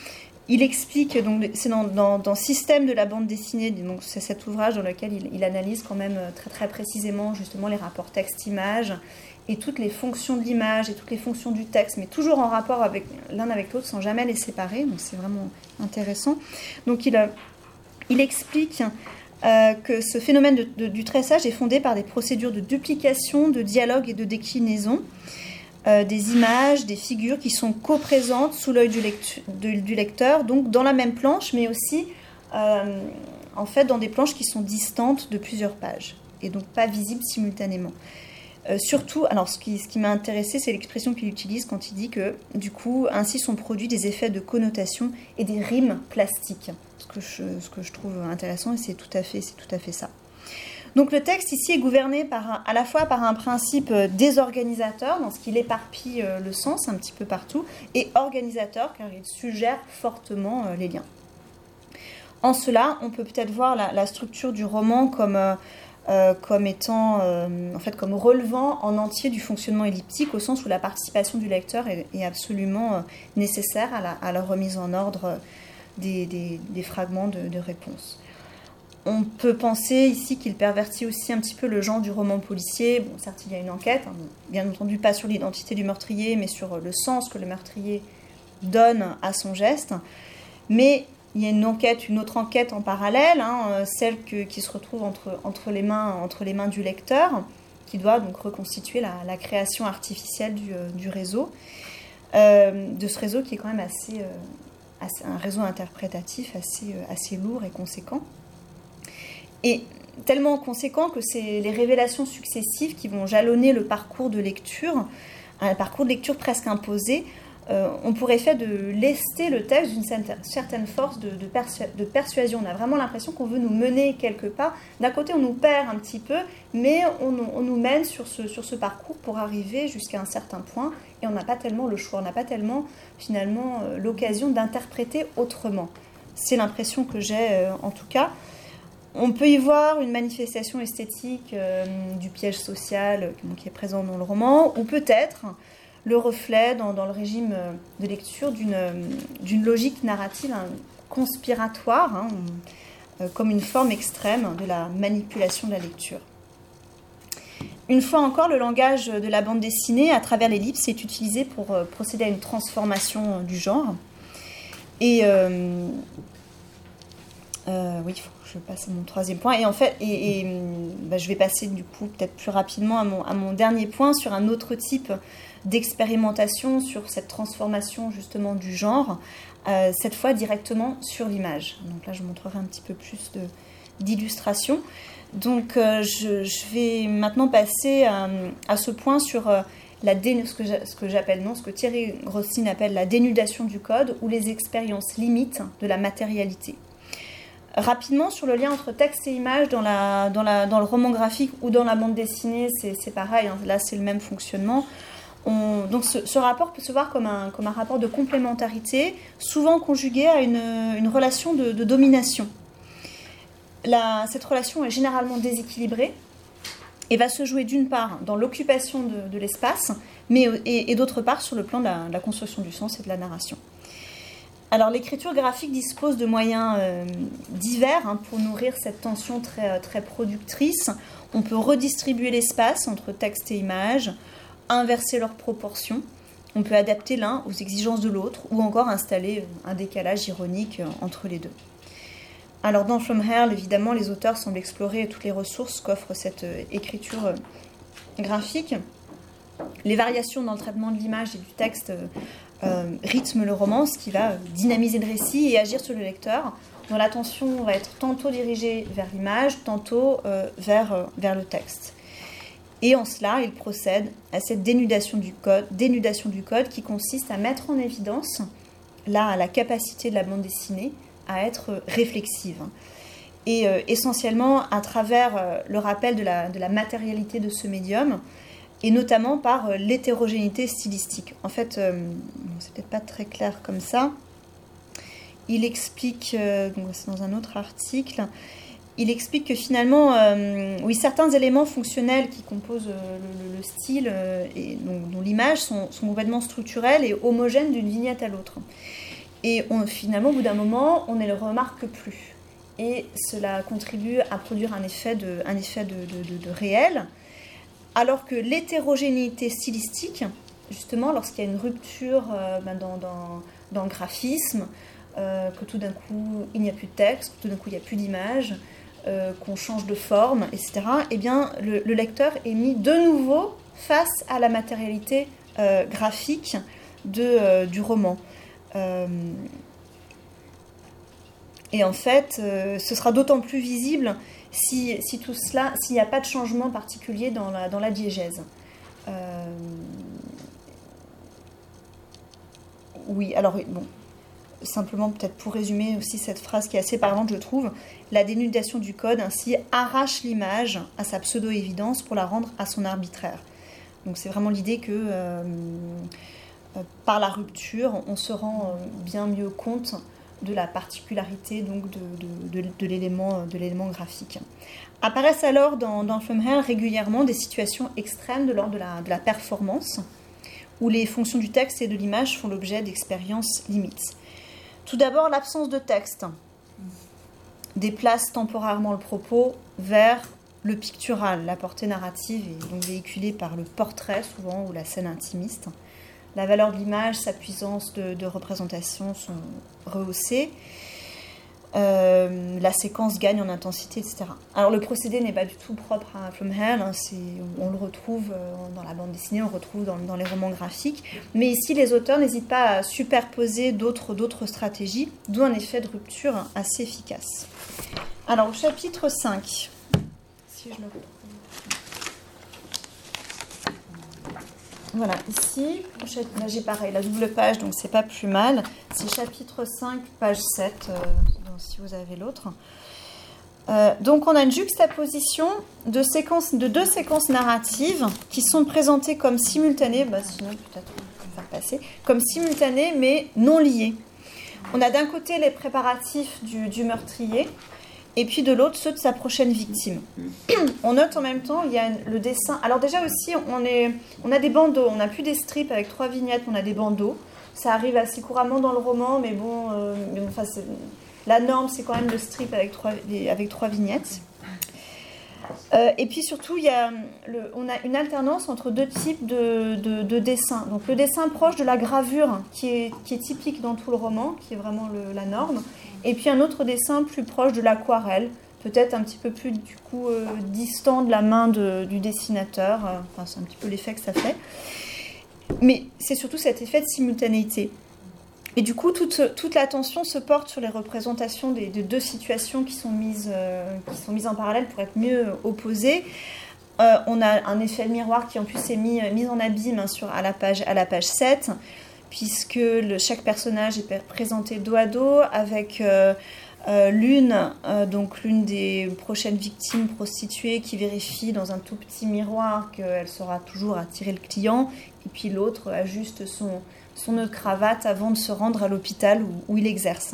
il explique, donc c'est dans, dans, dans Système de la bande dessinée, donc c'est cet ouvrage dans lequel il, il analyse quand même très très précisément justement les rapports texte-image et toutes les fonctions de l'image et toutes les fonctions du texte, mais toujours en rapport avec l'un avec l'autre sans jamais les séparer, donc c'est vraiment intéressant. Donc il, il explique euh, que ce phénomène de, de, du tressage est fondé par des procédures de duplication, de dialogue et de déclinaison. Euh, des images, des figures qui sont coprésentes sous l'œil du, lectu- de, du lecteur, donc dans la même planche, mais aussi euh, en fait dans des planches qui sont distantes de plusieurs pages, et donc pas visibles simultanément. Euh, surtout, alors ce qui, ce qui m'a intéressé, c'est l'expression qu'il utilise quand il dit que, du coup, ainsi sont produits des effets de connotation et des rimes plastiques, ce que je, ce que je trouve intéressant, et c'est tout à fait, c'est tout à fait ça. Donc le texte ici est gouverné par un, à la fois par un principe désorganisateur, dans ce qu'il éparpille le sens un petit peu partout, et organisateur, car il suggère fortement les liens. En cela, on peut peut-être voir la, la structure du roman comme, euh, comme étant, euh, en fait, comme relevant en entier du fonctionnement elliptique, au sens où la participation du lecteur est, est absolument nécessaire à la, à la remise en ordre des, des, des fragments de, de réponse. On peut penser ici qu'il pervertit aussi un petit peu le genre du roman policier. Bon, certes, il y a une enquête, hein, bien entendu pas sur l'identité du meurtrier, mais sur le sens que le meurtrier donne à son geste. Mais il y a une enquête, une autre enquête en parallèle, hein, celle que, qui se retrouve entre, entre, les mains, entre les mains du lecteur, qui doit donc reconstituer la, la création artificielle du, du réseau, euh, de ce réseau qui est quand même assez, euh, assez un réseau interprétatif assez, euh, assez lourd et conséquent. Et tellement conséquent que c'est les révélations successives qui vont jalonner le parcours de lecture, un parcours de lecture presque imposé. Euh, on pourrait faire de lester le texte d'une certaine force de, de, persu- de persuasion. On a vraiment l'impression qu'on veut nous mener quelque part. D'un côté, on nous perd un petit peu, mais on, on nous mène sur ce, sur ce parcours pour arriver jusqu'à un certain point. Et on n'a pas tellement le choix, on n'a pas tellement, finalement, euh, l'occasion d'interpréter autrement. C'est l'impression que j'ai, euh, en tout cas. On peut y voir une manifestation esthétique euh, du piège social euh, qui est présent dans le roman, ou peut-être le reflet dans, dans le régime de lecture d'une, d'une logique narrative hein, conspiratoire, hein, euh, comme une forme extrême de la manipulation de la lecture. Une fois encore, le langage de la bande dessinée, à travers l'ellipse, est utilisé pour euh, procéder à une transformation euh, du genre. Et... Euh, euh, oui, il faut je passe à mon troisième point. Et en fait, et, et, bah, je vais passer du coup peut-être plus rapidement à mon, à mon dernier point sur un autre type d'expérimentation sur cette transformation justement du genre, euh, cette fois directement sur l'image. Donc là, je montrerai un petit peu plus de, d'illustration. Donc euh, je, je vais maintenant passer à, à ce point sur euh, la dé, ce, que ce que j'appelle, non, ce que Thierry Grossine appelle la dénudation du code ou les expériences limites de la matérialité. Rapidement, sur le lien entre texte et image dans, la, dans, la, dans le roman graphique ou dans la bande dessinée, c'est, c'est pareil, hein, là c'est le même fonctionnement. On, donc ce, ce rapport peut se voir comme un, comme un rapport de complémentarité, souvent conjugué à une, une relation de, de domination. La, cette relation est généralement déséquilibrée et va se jouer d'une part dans l'occupation de, de l'espace, mais, et, et d'autre part sur le plan de la, de la construction du sens et de la narration. Alors l'écriture graphique dispose de moyens euh, divers hein, pour nourrir cette tension très, très productrice. On peut redistribuer l'espace entre texte et image, inverser leurs proportions. On peut adapter l'un aux exigences de l'autre ou encore installer un décalage ironique entre les deux. Alors dans From Hell, évidemment, les auteurs semblent explorer toutes les ressources qu'offre cette euh, écriture euh, graphique. Les variations dans le traitement de l'image et du texte euh, Euh, rythme le roman, ce qui va dynamiser le récit et agir sur le lecteur, dont l'attention va être tantôt dirigée vers l'image, tantôt euh, vers, euh, vers le texte. Et en cela, il procède à cette dénudation du code, dénudation du code qui consiste à mettre en évidence là, la capacité de la bande dessinée à être réflexive. Et euh, essentiellement à travers euh, le rappel de la, de la matérialité de ce médium, et notamment par euh, l'hétérogénéité stylistique. En fait, euh, c'est peut-être pas très clair comme ça. Il explique, euh, donc c'est dans un autre article, il explique que finalement, euh, oui, certains éléments fonctionnels qui composent euh, le, le style euh, et dont, dont l'image sont, sont complètement structurels et homogènes d'une vignette à l'autre. et on, finalement, au bout d'un moment, on ne le remarque plus. Et cela contribue à produire un effet de, un effet de, de, de, de réel, alors que l'hétérogénéité stylistique, justement, lorsqu'il y a une rupture euh, ben dans, dans, dans le graphisme, euh, que tout d'un coup, il n'y a plus de texte, que tout d'un coup, il n'y a plus d'image, euh, qu'on change de forme, et cetera, eh bien, le, le lecteur est mis de nouveau face à la matérialité euh, graphique de, euh, du roman. Euh, Et en fait, euh, ce sera d'autant plus visible si, si tout cela, s'il n'y a pas de changement particulier dans la, dans la diégèse. Euh... Oui, alors, bon, simplement peut-être pour résumer aussi cette phrase qui est assez parlante, je trouve, la dénudation du code ainsi arrache l'image à sa pseudo-évidence pour la rendre à son arbitraire. Donc c'est vraiment l'idée que euh, euh, par la rupture, on se rend bien mieux compte de la particularité donc de, de, de, de, l'élément, de l'élément graphique. Apparaissent alors dans, dans From Hell régulièrement des situations extrêmes de l'ordre de la, de la performance, où les fonctions du texte et de l'image font l'objet d'expériences limites. Tout d'abord, l'absence de texte déplace temporairement le propos vers le pictural. La portée narrative est donc véhiculée par le portrait, souvent, ou la scène intimiste. La valeur de l'image, sa puissance de, de représentation sont rehaussées. Euh, la séquence gagne en intensité, et cetera. Alors le procédé n'est pas du tout propre à From Hell, hein, c'est, on, on le retrouve dans la bande dessinée, on le retrouve dans, dans les romans graphiques. Mais ici, les auteurs n'hésitent pas à superposer d'autres, d'autres stratégies, d'où un effet de rupture assez efficace. Alors au chapitre cinq, si je le retrouve. Voilà, ici, là j'ai pareil, la double page, donc c'est pas plus mal. C'est chapitre cinq, page sept, euh, si vous avez l'autre. Euh, donc on a une juxtaposition de, séquences, de deux séquences narratives qui sont présentées comme simultanées, bah sinon peut-être on peut faire passer, comme simultanées mais non liées. On a d'un côté les préparatifs du, du meurtrier, et puis de l'autre, ceux de sa prochaine victime. On note en même temps, il y a le dessin. Alors déjà aussi, on, est, on a des bandeaux. On n'a plus des strips avec trois vignettes, on a des bandeaux. Ça arrive assez couramment dans le roman, mais bon, euh, mais bon enfin, la norme, c'est quand même le strip avec trois, avec trois vignettes. Euh, et puis surtout, il y a le, on a une alternance entre deux types de, de, de dessins. Donc le dessin proche de la gravure, qui est, qui est typique dans tout le roman, qui est vraiment le, la norme. Et puis un autre dessin plus proche de l'aquarelle, peut-être un petit peu plus du coup euh, distant de la main de, du dessinateur. Enfin, c'est un petit peu l'effet que ça fait. Mais c'est surtout cet effet de simultanéité. Et du coup, toute, toute l'attention se porte sur les représentations des, des deux situations qui sont, mises, euh, qui sont mises en parallèle pour être mieux opposées. Euh, on a un effet de miroir qui en plus est mis, mis en abîme hein, sur, à, la page, à la page sept, puisque le, chaque personnage est présenté dos à dos avec euh, euh, l'une, euh, donc l'une des prochaines victimes prostituées qui vérifie dans un tout petit miroir qu'elle saura toujours attirer le client, et puis l'autre ajuste son, son nœud de cravate avant de se rendre à l'hôpital où, où il exerce.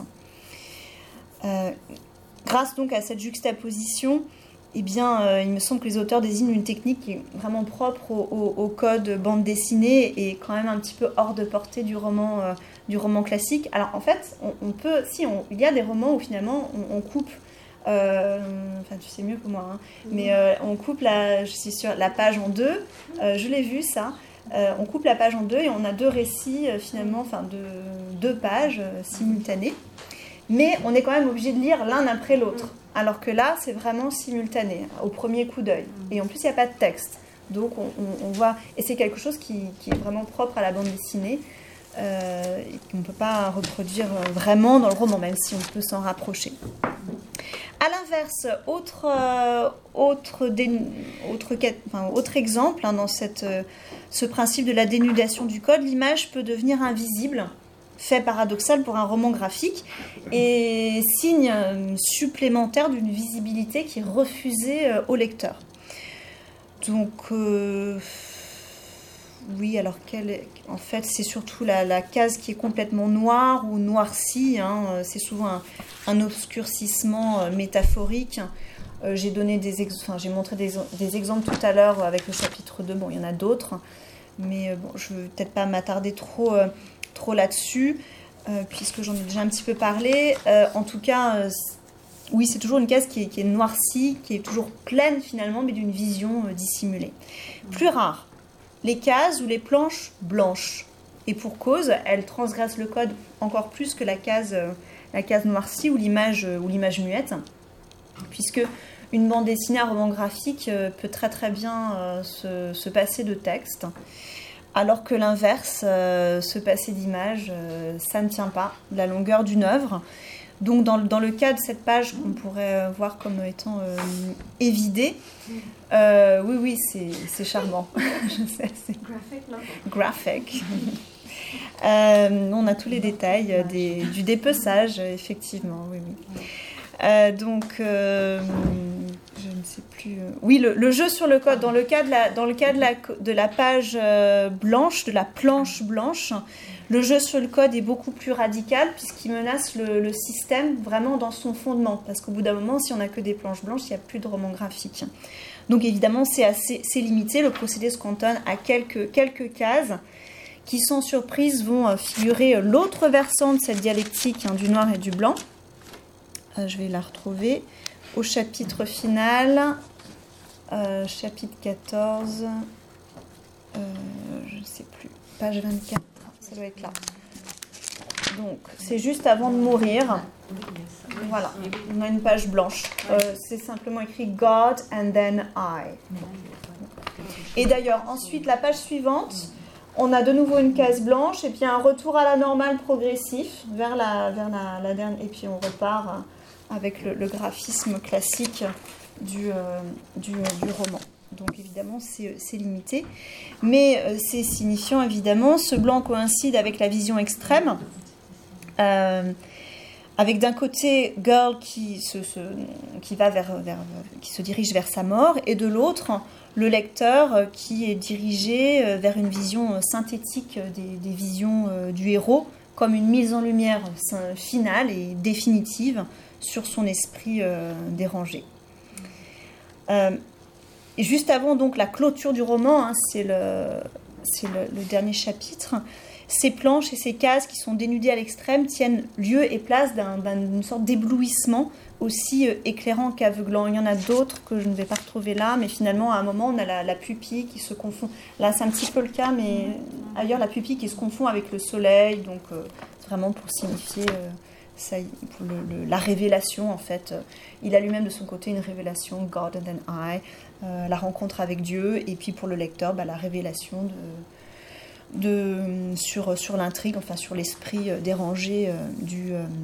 Euh, grâce donc à cette juxtaposition, eh bien, euh, il me semble que les auteurs désignent une technique qui est vraiment propre au, au, au code bande dessinée et quand même un petit peu hors de portée du roman, euh, du roman classique. Alors en fait, on, on peut, si on, il y a des romans où finalement on, on coupe, euh, enfin tu sais mieux que moi, hein, mais euh, on coupe la, je suis sûre, la page en deux. Euh, je l'ai vu ça. Euh, on coupe la page en deux et on a deux récits euh, finalement, enfin deux, deux pages euh, simultanées. Mais on est quand même obligé de lire l'un après l'autre. Alors que là, c'est vraiment simultané, au premier coup d'œil. Et en plus, il n'y a pas de texte. Donc, on, on, on voit... Et c'est quelque chose qui, qui est vraiment propre à la bande dessinée, euh, et qu'on ne peut pas reproduire vraiment dans le roman, même si on peut s'en rapprocher. À l'inverse, autre, euh, autre, dé... autre, enfin, autre exemple, hein, dans cette, euh, ce principe de la dénudation du code, l'image peut devenir invisible, fait paradoxal pour un roman graphique, et signe supplémentaire d'une visibilité qui est refusée au lecteur. Donc, euh, oui, alors quelle, en fait, c'est surtout la, la case qui est complètement noire ou noircie, hein, c'est souvent un, un obscurcissement métaphorique. Euh, j'ai donné des ex, enfin, j'ai montré des, des exemples tout à l'heure avec le chapitre deux, bon, il y en a d'autres, mais bon, je ne vais peut-être pas m'attarder trop... Euh, trop là-dessus. euh, puisque j'en ai déjà un petit peu parlé. Euh, en tout cas, euh, oui, c'est toujours une case qui est, qui est noircie, qui est toujours pleine finalement, mais d'une vision euh, dissimulée. Plus rare, les cases ou les planches blanches. Et pour cause, elles transgressent le code encore plus que la case, euh, la case noircie ou l'image, euh, ou l'image muette, puisque une bande dessinée à roman graphique euh, peut très très bien euh, se, se passer de texte, alors que l'inverse, euh, se passer d'image, euh, ça ne tient pas la longueur d'une œuvre. Donc dans, dans le cas de cette page qu'on pourrait voir comme étant euh, évidée, euh, oui, oui, c'est, c'est charmant. Je sais, c'est Graphic, là. graphic. Euh, on a tous les détails des, du dépeçage, effectivement, oui, oui. Euh, donc, euh, je ne sais plus. Euh, oui, le, le jeu sur le code. Dans le cas de la, dans le cas de la, de la page euh, blanche, de la planche blanche, le jeu sur le code est beaucoup plus radical puisqu'il menace le, le système vraiment dans son fondement. Parce qu'au bout d'un moment, si on n'a que des planches blanches, il n'y a plus de roman graphique. Donc évidemment, c'est assez, c'est limité. Le procédé se cantonne à quelques, quelques cases qui, sans surprise, vont figurer l'autre versant de cette dialectique, hein, du noir et du blanc. Euh, je vais la retrouver au chapitre final, euh, chapitre quatorze, euh, je ne sais plus, page vingt-quatre, ça doit être là. Donc, c'est juste avant de mourir. Voilà, on a une page blanche. Euh, c'est simplement écrit God and then I. Et d'ailleurs, ensuite, la page suivante, on a de nouveau une case blanche et puis un retour à la normale progressif vers la, vers la, la dernière. Et puis on repart avec le, le graphisme classique du, euh, du, du roman. Donc évidemment, c'est, c'est limité. Mais euh, c'est signifiant, évidemment. Ce blanc coïncide avec la vision extrême. Euh, avec d'un côté Girl qui se, se, qui va vers, vers, qui se dirige vers sa mort, et de l'autre le lecteur qui est dirigé vers une vision synthétique des, des visions du héros, comme une mise en lumière finale et définitive sur son esprit euh, dérangé. Euh, et juste avant donc la clôture du roman, hein, c'est, le, c'est le, le dernier chapitre. Ces planches et ces cases qui sont dénudées à l'extrême tiennent lieu et place d'un, d'une sorte d'éblouissement aussi éclairant qu'aveuglant. Il y en a d'autres que je ne vais pas retrouver là, mais finalement, à un moment, on a la, la pupille qui se confond. Là, c'est un petit peu le cas, mais ailleurs, la pupille qui se confond avec le soleil, donc euh, vraiment pour signifier euh, ça, pour le, le, la révélation, en fait. Il a lui-même de son côté une révélation, God and then I, euh, la rencontre avec Dieu, et puis pour le lecteur, bah, la révélation de... De, sur, sur l'intrigue, enfin sur l'esprit euh, dérangé euh, du, euh,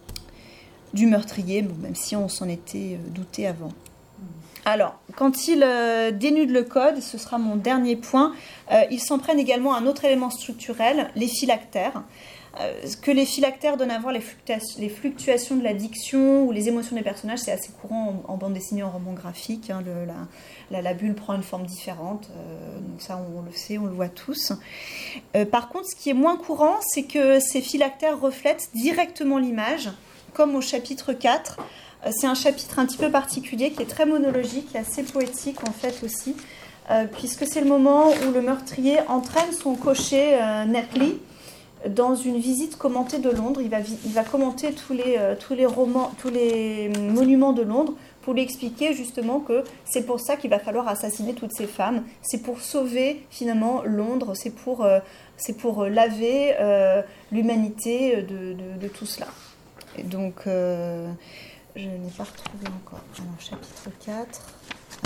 du meurtrier, bon, même si on s'en était euh, douté avant. Alors, quand il euh, dénude le code, ce sera mon dernier point, euh, il s'en prenne également à un autre élément structurel, les phylactères. Euh, que les phylactères donnent à voir les fluctuations, les fluctuations de la diction ou les émotions des personnages, c'est assez courant en, en bande dessinée, en roman graphique. Hein, le, la, la, la bulle prend une forme différente, euh, donc ça on, on le sait, on le voit tous. Euh, par contre, ce qui est moins courant, c'est que ces phylactères reflètent directement l'image, comme au chapitre quatre. Euh, c'est un chapitre un petit peu particulier, qui est très monologique et assez poétique en fait aussi, euh, puisque c'est le moment où le meurtrier entraîne son cocher euh, Netley dans une visite commentée de Londres. Il va, il va commenter tous les, euh, tous les romans, tous les monuments de Londres pour lui expliquer justement que c'est pour ça qu'il va falloir assassiner toutes ces femmes. C'est pour sauver finalement Londres, c'est pour, euh, c'est pour laver euh, l'humanité de, de, de tout cela. Et donc, euh, je n'ai pas retrouvé encore. Alors, chapitre quatre. Euh...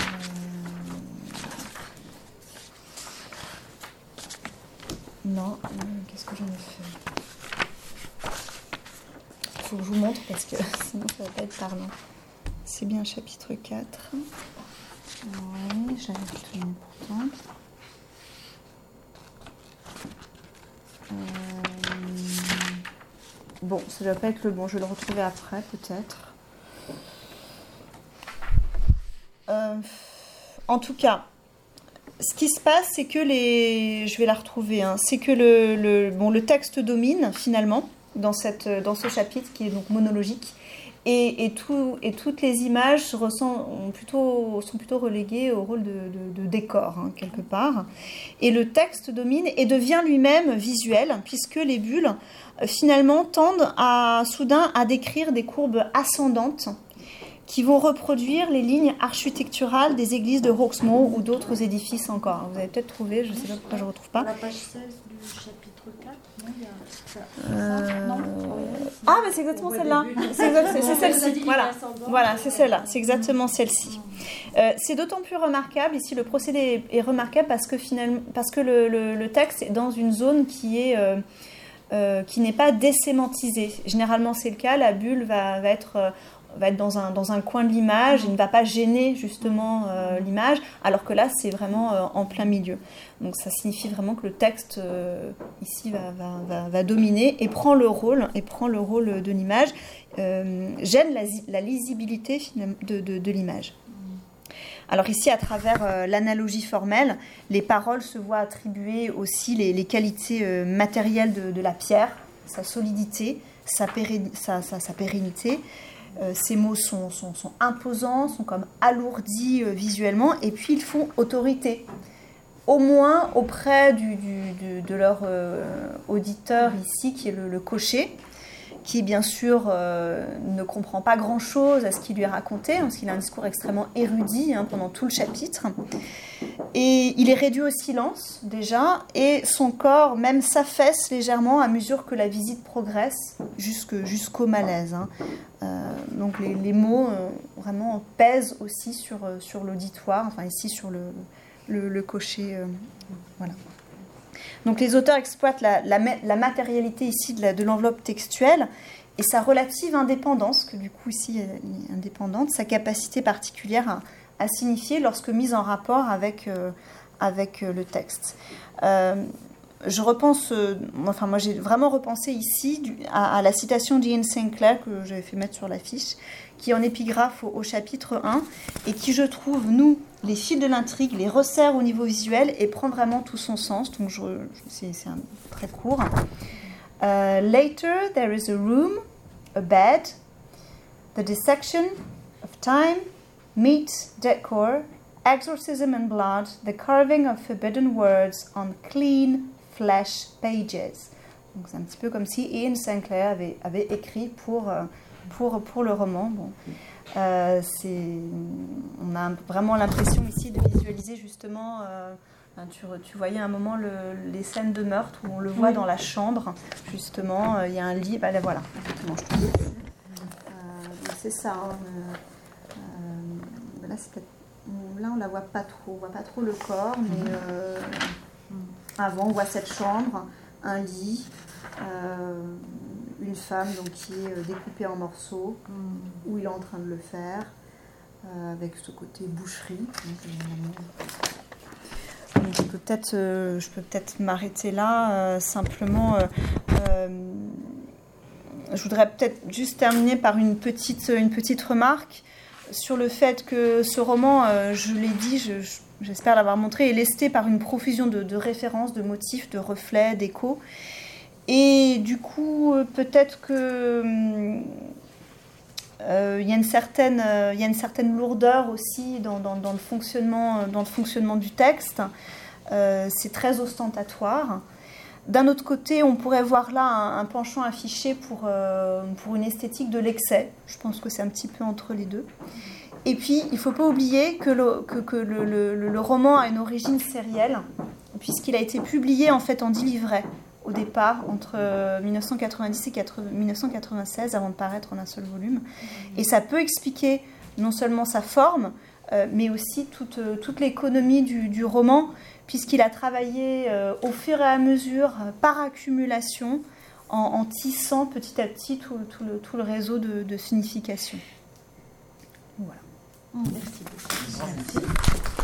Non, euh, qu'est-ce que j'en ai fait ? Il faut que je vous montre parce que sinon ça va pas être parlant. C'est bien chapitre quatre. Oui, j'avais retenu pourtant. Euh... Bon, ça ne doit pas être le bon, je vais le retrouver après peut-être. Euh... En tout cas, ce qui se passe, c'est que les... Je vais la retrouver. Hein. C'est que le, le, bon, le texte domine, finalement, dans, cette, dans ce chapitre, qui est donc monologique. Et, et, tout, et toutes les images se ressent, ont plutôt, sont plutôt reléguées au rôle de, de, de décor, hein, quelque part. Et le texte domine et devient lui-même visuel, puisque les bulles, euh, finalement, tendent à, soudain à décrire des courbes ascendantes qui vont reproduire les lignes architecturales des églises de Hawksmoor ou d'autres édifices encore. Vous avez peut-être trouvé, je ne sais pas pourquoi je ne retrouve pas. La page seize du chapitre quatre, non, il y a ça. Euh... Non. Ah, mais c'est exactement celle-là. C'est, exact, c'est, c'est celle-ci. Voilà, voilà, c'est celle-là. C'est exactement celle-ci. Euh, c'est d'autant plus remarquable, ici le procédé est remarquable parce que, finalement, parce que le, le, le texte est dans une zone qui est... Euh, euh, qui n'est pas désémantisée. Généralement, c'est le cas. La bulle va, va être... Euh, va être dans un, dans un coin de l'image et ne va pas gêner justement euh, l'image, alors que là c'est vraiment euh, en plein milieu. Donc ça signifie vraiment que le texte euh, ici va, va, va, va dominer et prend le rôle, et prend le rôle de l'image, euh, gêne la, la lisibilité de, de, de l'image. Alors ici, à travers euh, l'analogie formelle, les paroles se voient attribuer aussi les, les qualités euh, matérielles de, de la pierre, sa solidité, sa, péri- sa, sa, sa pérennité. Euh, ces mots sont, sont, sont imposants, sont comme alourdis euh, visuellement, et puis ils font autorité, au moins auprès du, du, du, de leur euh, auditeur ici, qui est le, le cocher, qui bien sûr euh, ne comprend pas grand-chose à ce qu'il lui est raconté, parce qu'il a un discours extrêmement érudit hein, pendant tout le chapitre. Et il est réduit au silence déjà, et son corps même s'affaisse légèrement à mesure que la visite progresse jusque, jusqu'au malaise. Hein. Euh, donc les, les mots euh, vraiment pèsent aussi sur, sur l'auditoire, enfin ici sur le, le, le cocher. Euh, voilà. Donc les auteurs exploitent la, la, la matérialité ici de, la, de l'enveloppe textuelle et sa relative indépendance, que du coup ici elle est indépendante, sa capacité particulière à, à signifier lorsque mise en rapport avec, euh, avec euh, le texte. Euh, je repense, euh, enfin moi j'ai vraiment repensé ici du, à, à la citation d'Ian Sinclair que j'avais fait mettre sur l'affiche, qui est en épigraphe au, au chapitre un et qui, je trouve, nous, les fils de l'intrigue, les resserre au niveau visuel et prend vraiment tout son sens. Donc je, je, c'est, c'est un, très court. Uh, later, there is a room, a bed, the dissection of time, meat, decor, exorcism and blood, the carving of forbidden words on clean flesh pages. Donc c'est un petit peu comme si Ian Sinclair avait, avait écrit pour, pour, pour le roman. Bon. Euh, c'est, on a vraiment l'impression ici de visualiser justement, euh, tu, tu voyais à un moment le, les scènes de meurtre où on le voit oui. dans la chambre, justement, il euh, y a un lit, bah, là, voilà, exactement, je trouve. Euh, c'est ça, hein, euh, là, c'est peut-être, là on la voit pas trop, on voit pas trop le corps, mais euh, avant on voit cette chambre, un lit, euh, une femme donc, qui est découpée en morceaux, mm. où il est en train de le faire, euh, avec ce côté boucherie. Donc, je peux peut-être, euh, je peux peut-être m'arrêter là, euh, simplement. Euh, euh, je voudrais peut-être juste terminer par une petite, une petite remarque sur le fait que ce roman, euh, je l'ai dit, je, je, j'espère l'avoir montré, est lesté par une profusion de, de références, de motifs, de reflets, d'échos. Et du coup, peut-être que euh, il y a une certaine, euh, il y a une certaine lourdeur aussi dans, dans, dans le fonctionnement, dans le fonctionnement du texte. Euh, c'est très ostentatoire. D'un autre côté, on pourrait voir là un, un penchant affiché pour, euh, pour une esthétique de l'excès. Je pense que c'est un petit peu entre les deux. Et puis, il ne faut pas oublier que, le, que, que le, le, le roman a une origine sérielle, puisqu'il a été publié en fait en dix livrets. Au départ, entre dix-neuf cent quatre-vingt-dix et dix-neuf cent quatre-vingt-seize, avant de paraître en un seul volume. Et ça peut expliquer non seulement sa forme, euh, mais aussi toute, toute l'économie du, du roman, puisqu'il a travaillé euh, au fur et à mesure, euh, par accumulation, en, en tissant petit à petit tout, tout, le, tout le réseau de, de signification. Voilà. Merci beaucoup. Merci.